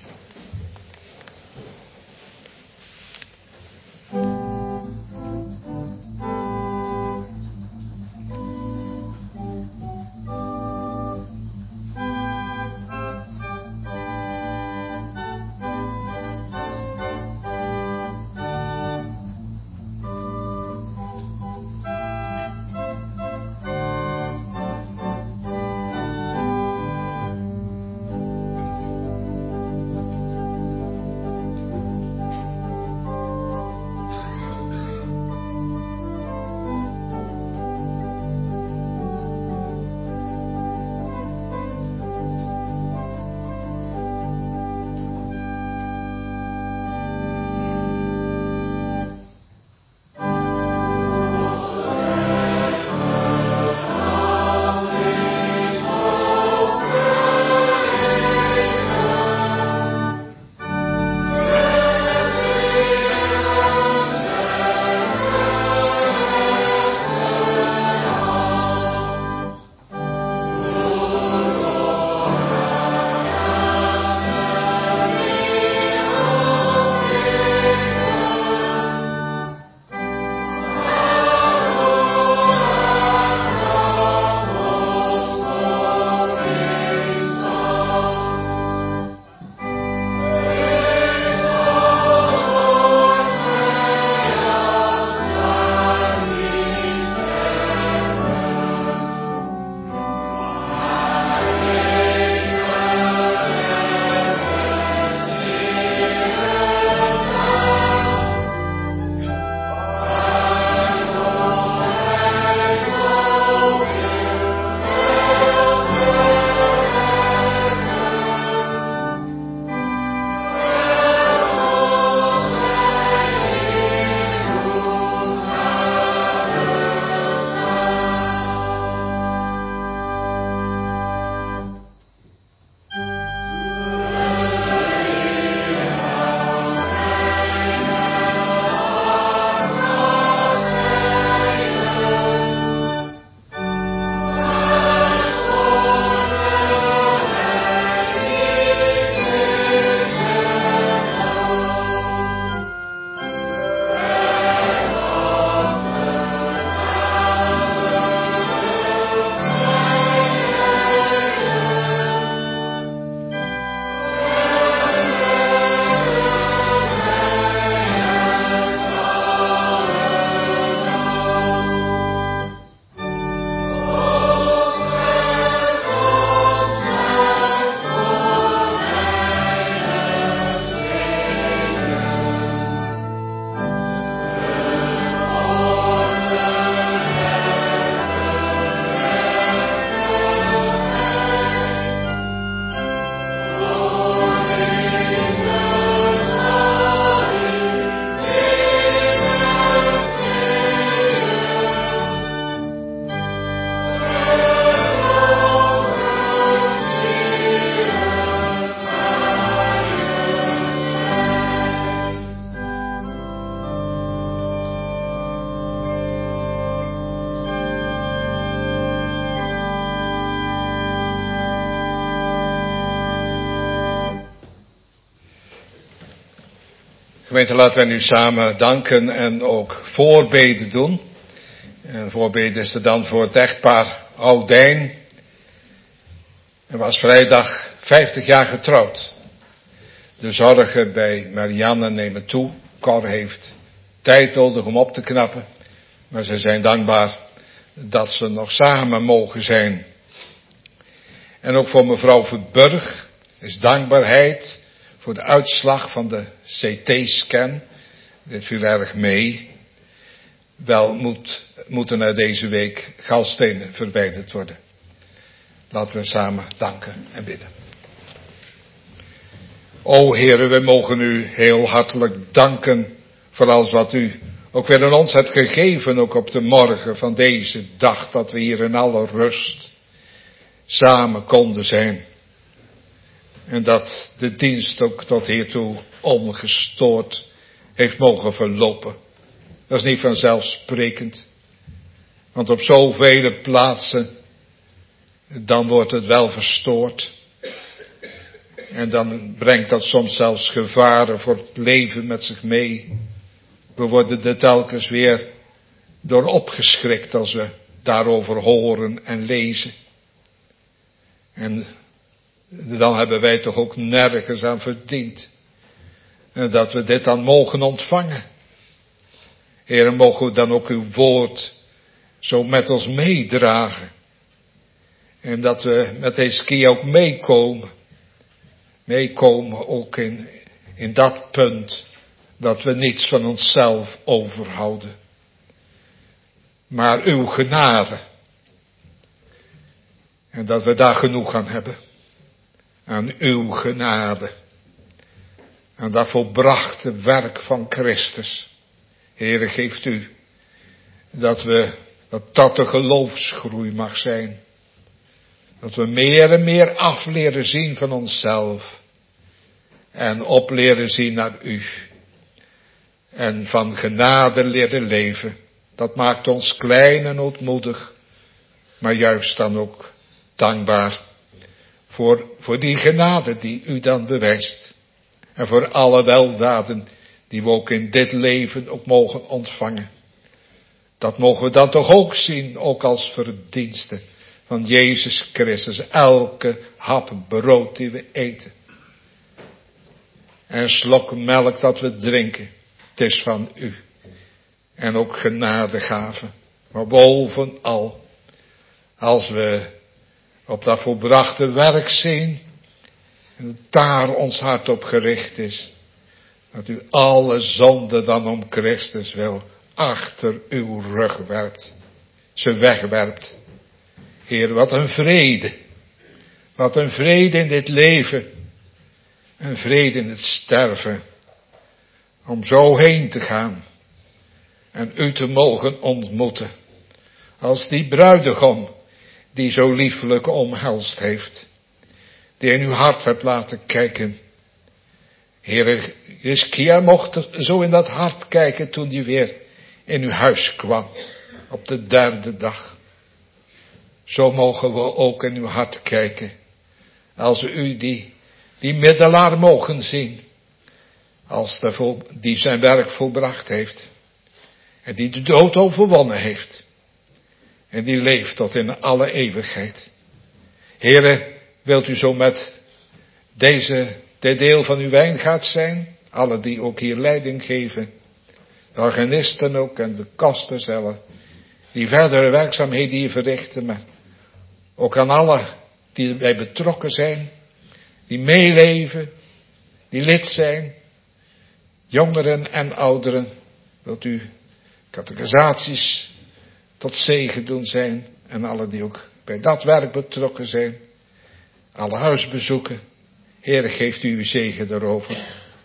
Gemeente, laten wij nu samen danken en ook voorbeden doen. En voorbeden is er dan voor het echtpaar Oudijn. En was vrijdag 50 jaar getrouwd. De zorgen bij Marianne nemen toe. Cor heeft tijd nodig om op te knappen. Maar ze zijn dankbaar dat ze nog samen mogen zijn. En ook voor mevrouw Verburg is dankbaarheid voor de uitslag van de CT-scan. Dit viel erg mee. Wel moeten er deze week galstenen verwijderd worden. Laten we samen danken en bidden. O Heere, we mogen u heel hartelijk danken voor alles wat u ook weer aan ons hebt gegeven, ook op de morgen van deze dag, dat we hier in alle rust samen konden zijn. En dat de dienst ook tot hiertoe ongestoord heeft mogen verlopen. Dat is niet vanzelfsprekend. Want op zoveel plaatsen, dan wordt het wel verstoord. En dan brengt dat soms zelfs gevaren voor het leven met zich mee. We worden er telkens weer door opgeschrikt als we daarover horen en lezen. En dan hebben wij toch ook nergens aan verdiend. En dat we dit dan mogen ontvangen. Heer, mogen we dan ook uw woord zo met ons meedragen. En dat we met deze keer ook meekomen. Meekomen ook in dat punt. Dat we niets van onszelf overhouden. Maar uw genade. En dat we daar genoeg aan hebben. Aan uw genade. Aan dat volbrachte werk van Christus. Heere, geeft u dat de geloofsgroei mag zijn. Dat we meer en meer af leren zien van onszelf. En op leren zien naar u. En van genade leren leven. Dat maakt ons klein en ootmoedig. Maar juist dan ook dankbaar. Voor die genade die u dan bewijst. En voor alle weldaden die we ook in dit leven ook mogen ontvangen. Dat mogen we dan toch ook zien, ook als verdienste van Jezus Christus. Elke hap brood die we eten. En slok melk dat we drinken. Het is van u. En ook genadegaven. Maar bovenal, als we op dat volbrachte werk zien. En daar ons hart op gericht is. Dat u alle zonde dan om Christus wil achter uw rug werpt. Ze wegwerpt. Heer, wat een vrede. Wat een vrede in dit leven. Een vrede in het sterven. Om zo heen te gaan. En u te mogen ontmoeten. Als die bruidegom die zo liefelijk omhelst heeft. Die in uw hart hebt laten kijken. Heere, Hiskia mocht zo in dat hart kijken toen hij weer in uw huis kwam. Op de 3e dag. Zo mogen we ook in uw hart kijken. Als we u die middelaar mogen zien. Als die zijn werk volbracht heeft. En die de dood overwonnen heeft. En die leeft tot in alle eeuwigheid. Heere, wilt u zo met dit deel van uw wijngaard zijn? Alle die ook hier leiding geven. De organisten ook en de koster zelf. Die verdere werkzaamheden hier verrichten. Maar ook aan alle die erbij betrokken zijn. Die meeleven. Die lid zijn. Jongeren en ouderen. Wilt u catechisaties tot zegen doen zijn. En alle die ook bij dat werk betrokken zijn. Alle huisbezoeken. Heer, geeft u uw zegen daarover.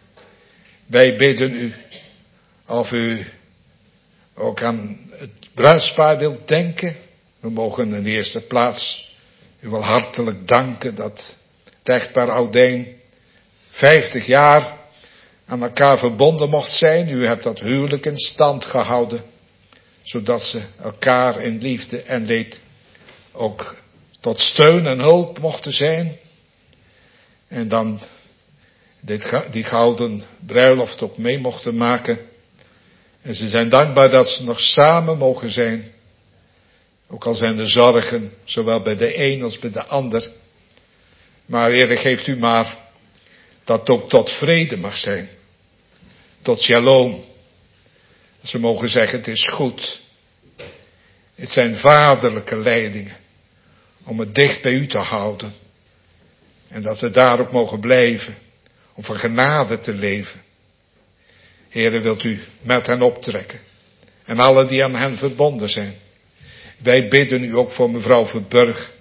Wij bidden u. Of u ook aan het bruidspaar wilt denken. We mogen in de eerste plaats u wel hartelijk danken dat het echtpaar Oudijn 50 jaar aan elkaar verbonden mocht zijn. U hebt dat huwelijk in stand gehouden. Zodat ze elkaar in liefde en leed ook tot steun en hulp mochten zijn. En dan die gouden bruiloft ook mee mochten maken. En ze zijn dankbaar dat ze nog samen mogen zijn. Ook al zijn er zorgen, zowel bij de een als bij de ander. Maar Heere, geeft u maar dat het ook tot vrede mag zijn. Tot shalom. Ze mogen zeggen, het is goed. Het zijn vaderlijke leidingen. Om het dicht bij u te houden. En dat we daar ook mogen blijven. Om van genade te leven. Heere, wilt u met hen optrekken. En alle die aan hen verbonden zijn. Wij bidden u ook voor mevrouw Verburg.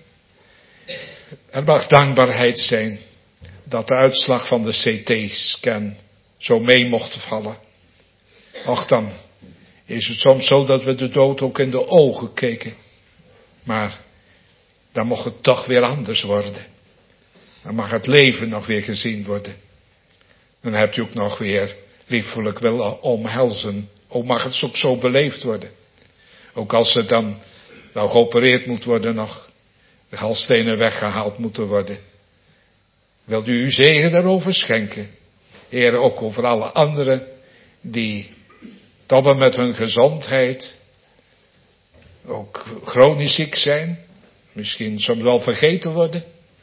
Er mag dankbaarheid zijn dat de uitslag van de CT-scan zo mee mocht vallen. Och, dan is het soms zo dat we de dood ook in de ogen keken. Maar dan mocht het toch weer anders worden. Dan mag het leven nog weer gezien worden. Dan hebt u ook nog weer liefelijk willen omhelzen. Ook mag het ook zo beleefd worden. Ook als het dan nou geopereerd moet worden nog. De galstenen weggehaald moeten worden. Wilt u uw zegen daarover schenken. Heer, ook over alle anderen die toch met hun gezondheid ook chronisch ziek zijn. Misschien soms wel vergeten worden.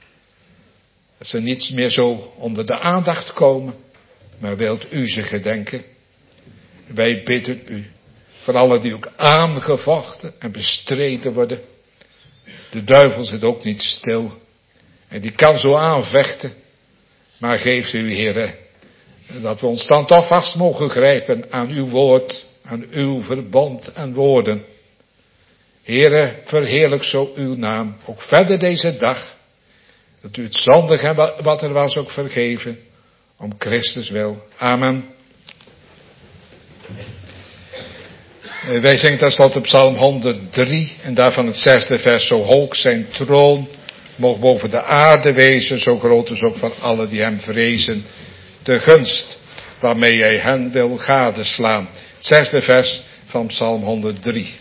Dat ze niet meer zo onder de aandacht komen. Maar wilt u ze gedenken. Wij bidden u. Voor allen die ook aangevochten en bestreden worden. De duivel zit ook niet stil. En die kan zo aanvechten. Maar geeft u, Heere, dat we ons dan toch vast mogen grijpen aan uw woord, aan uw verbond en woorden. Heere, verheerlijk zo uw naam, ook verder deze dag. Dat u het zondig en wat er was ook vergeven, om Christus wil. Amen. Wij zingen tenslotte Psalm 103 en daarvan het 6e vers. Zo hoog zijn troon mocht boven de aarde wezen, zo groot is ook van allen die hem vrezen. De gunst waarmee hij hen wil gadeslaan. Het 6e vers van Psalm 103.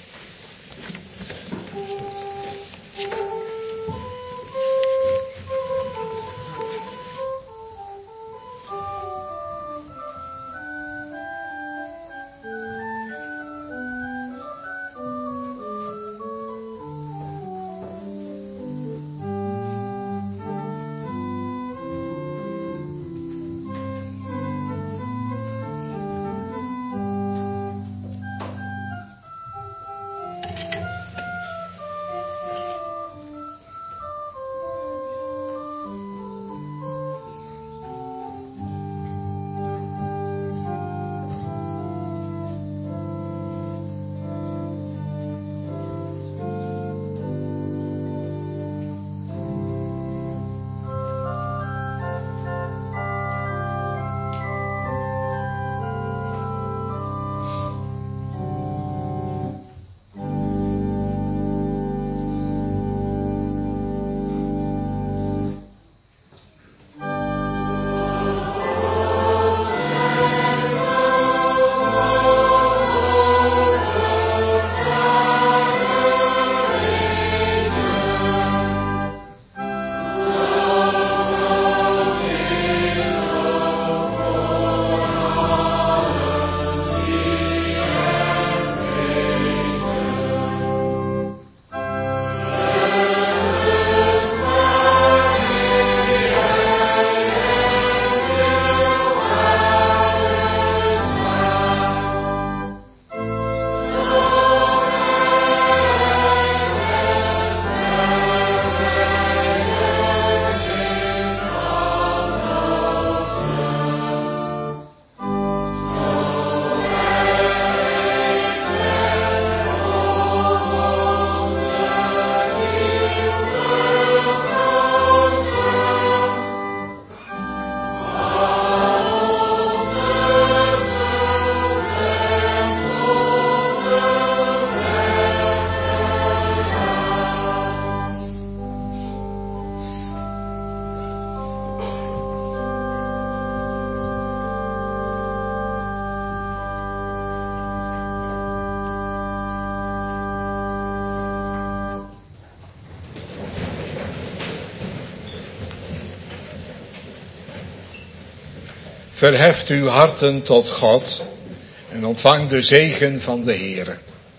Verheft uw harten tot God en ontvang de zegen van de Heere.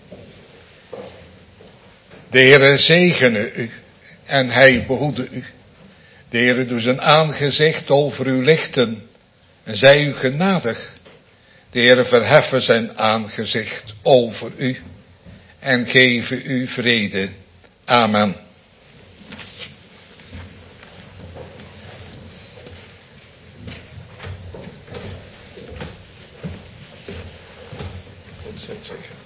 De Heere zegene u en hij behoede u. De Heere doet zijn aangezicht over u lichten en zij u genadig. De Heere verheffen zijn aangezicht over u en geven u vrede. Amen. God zet zich.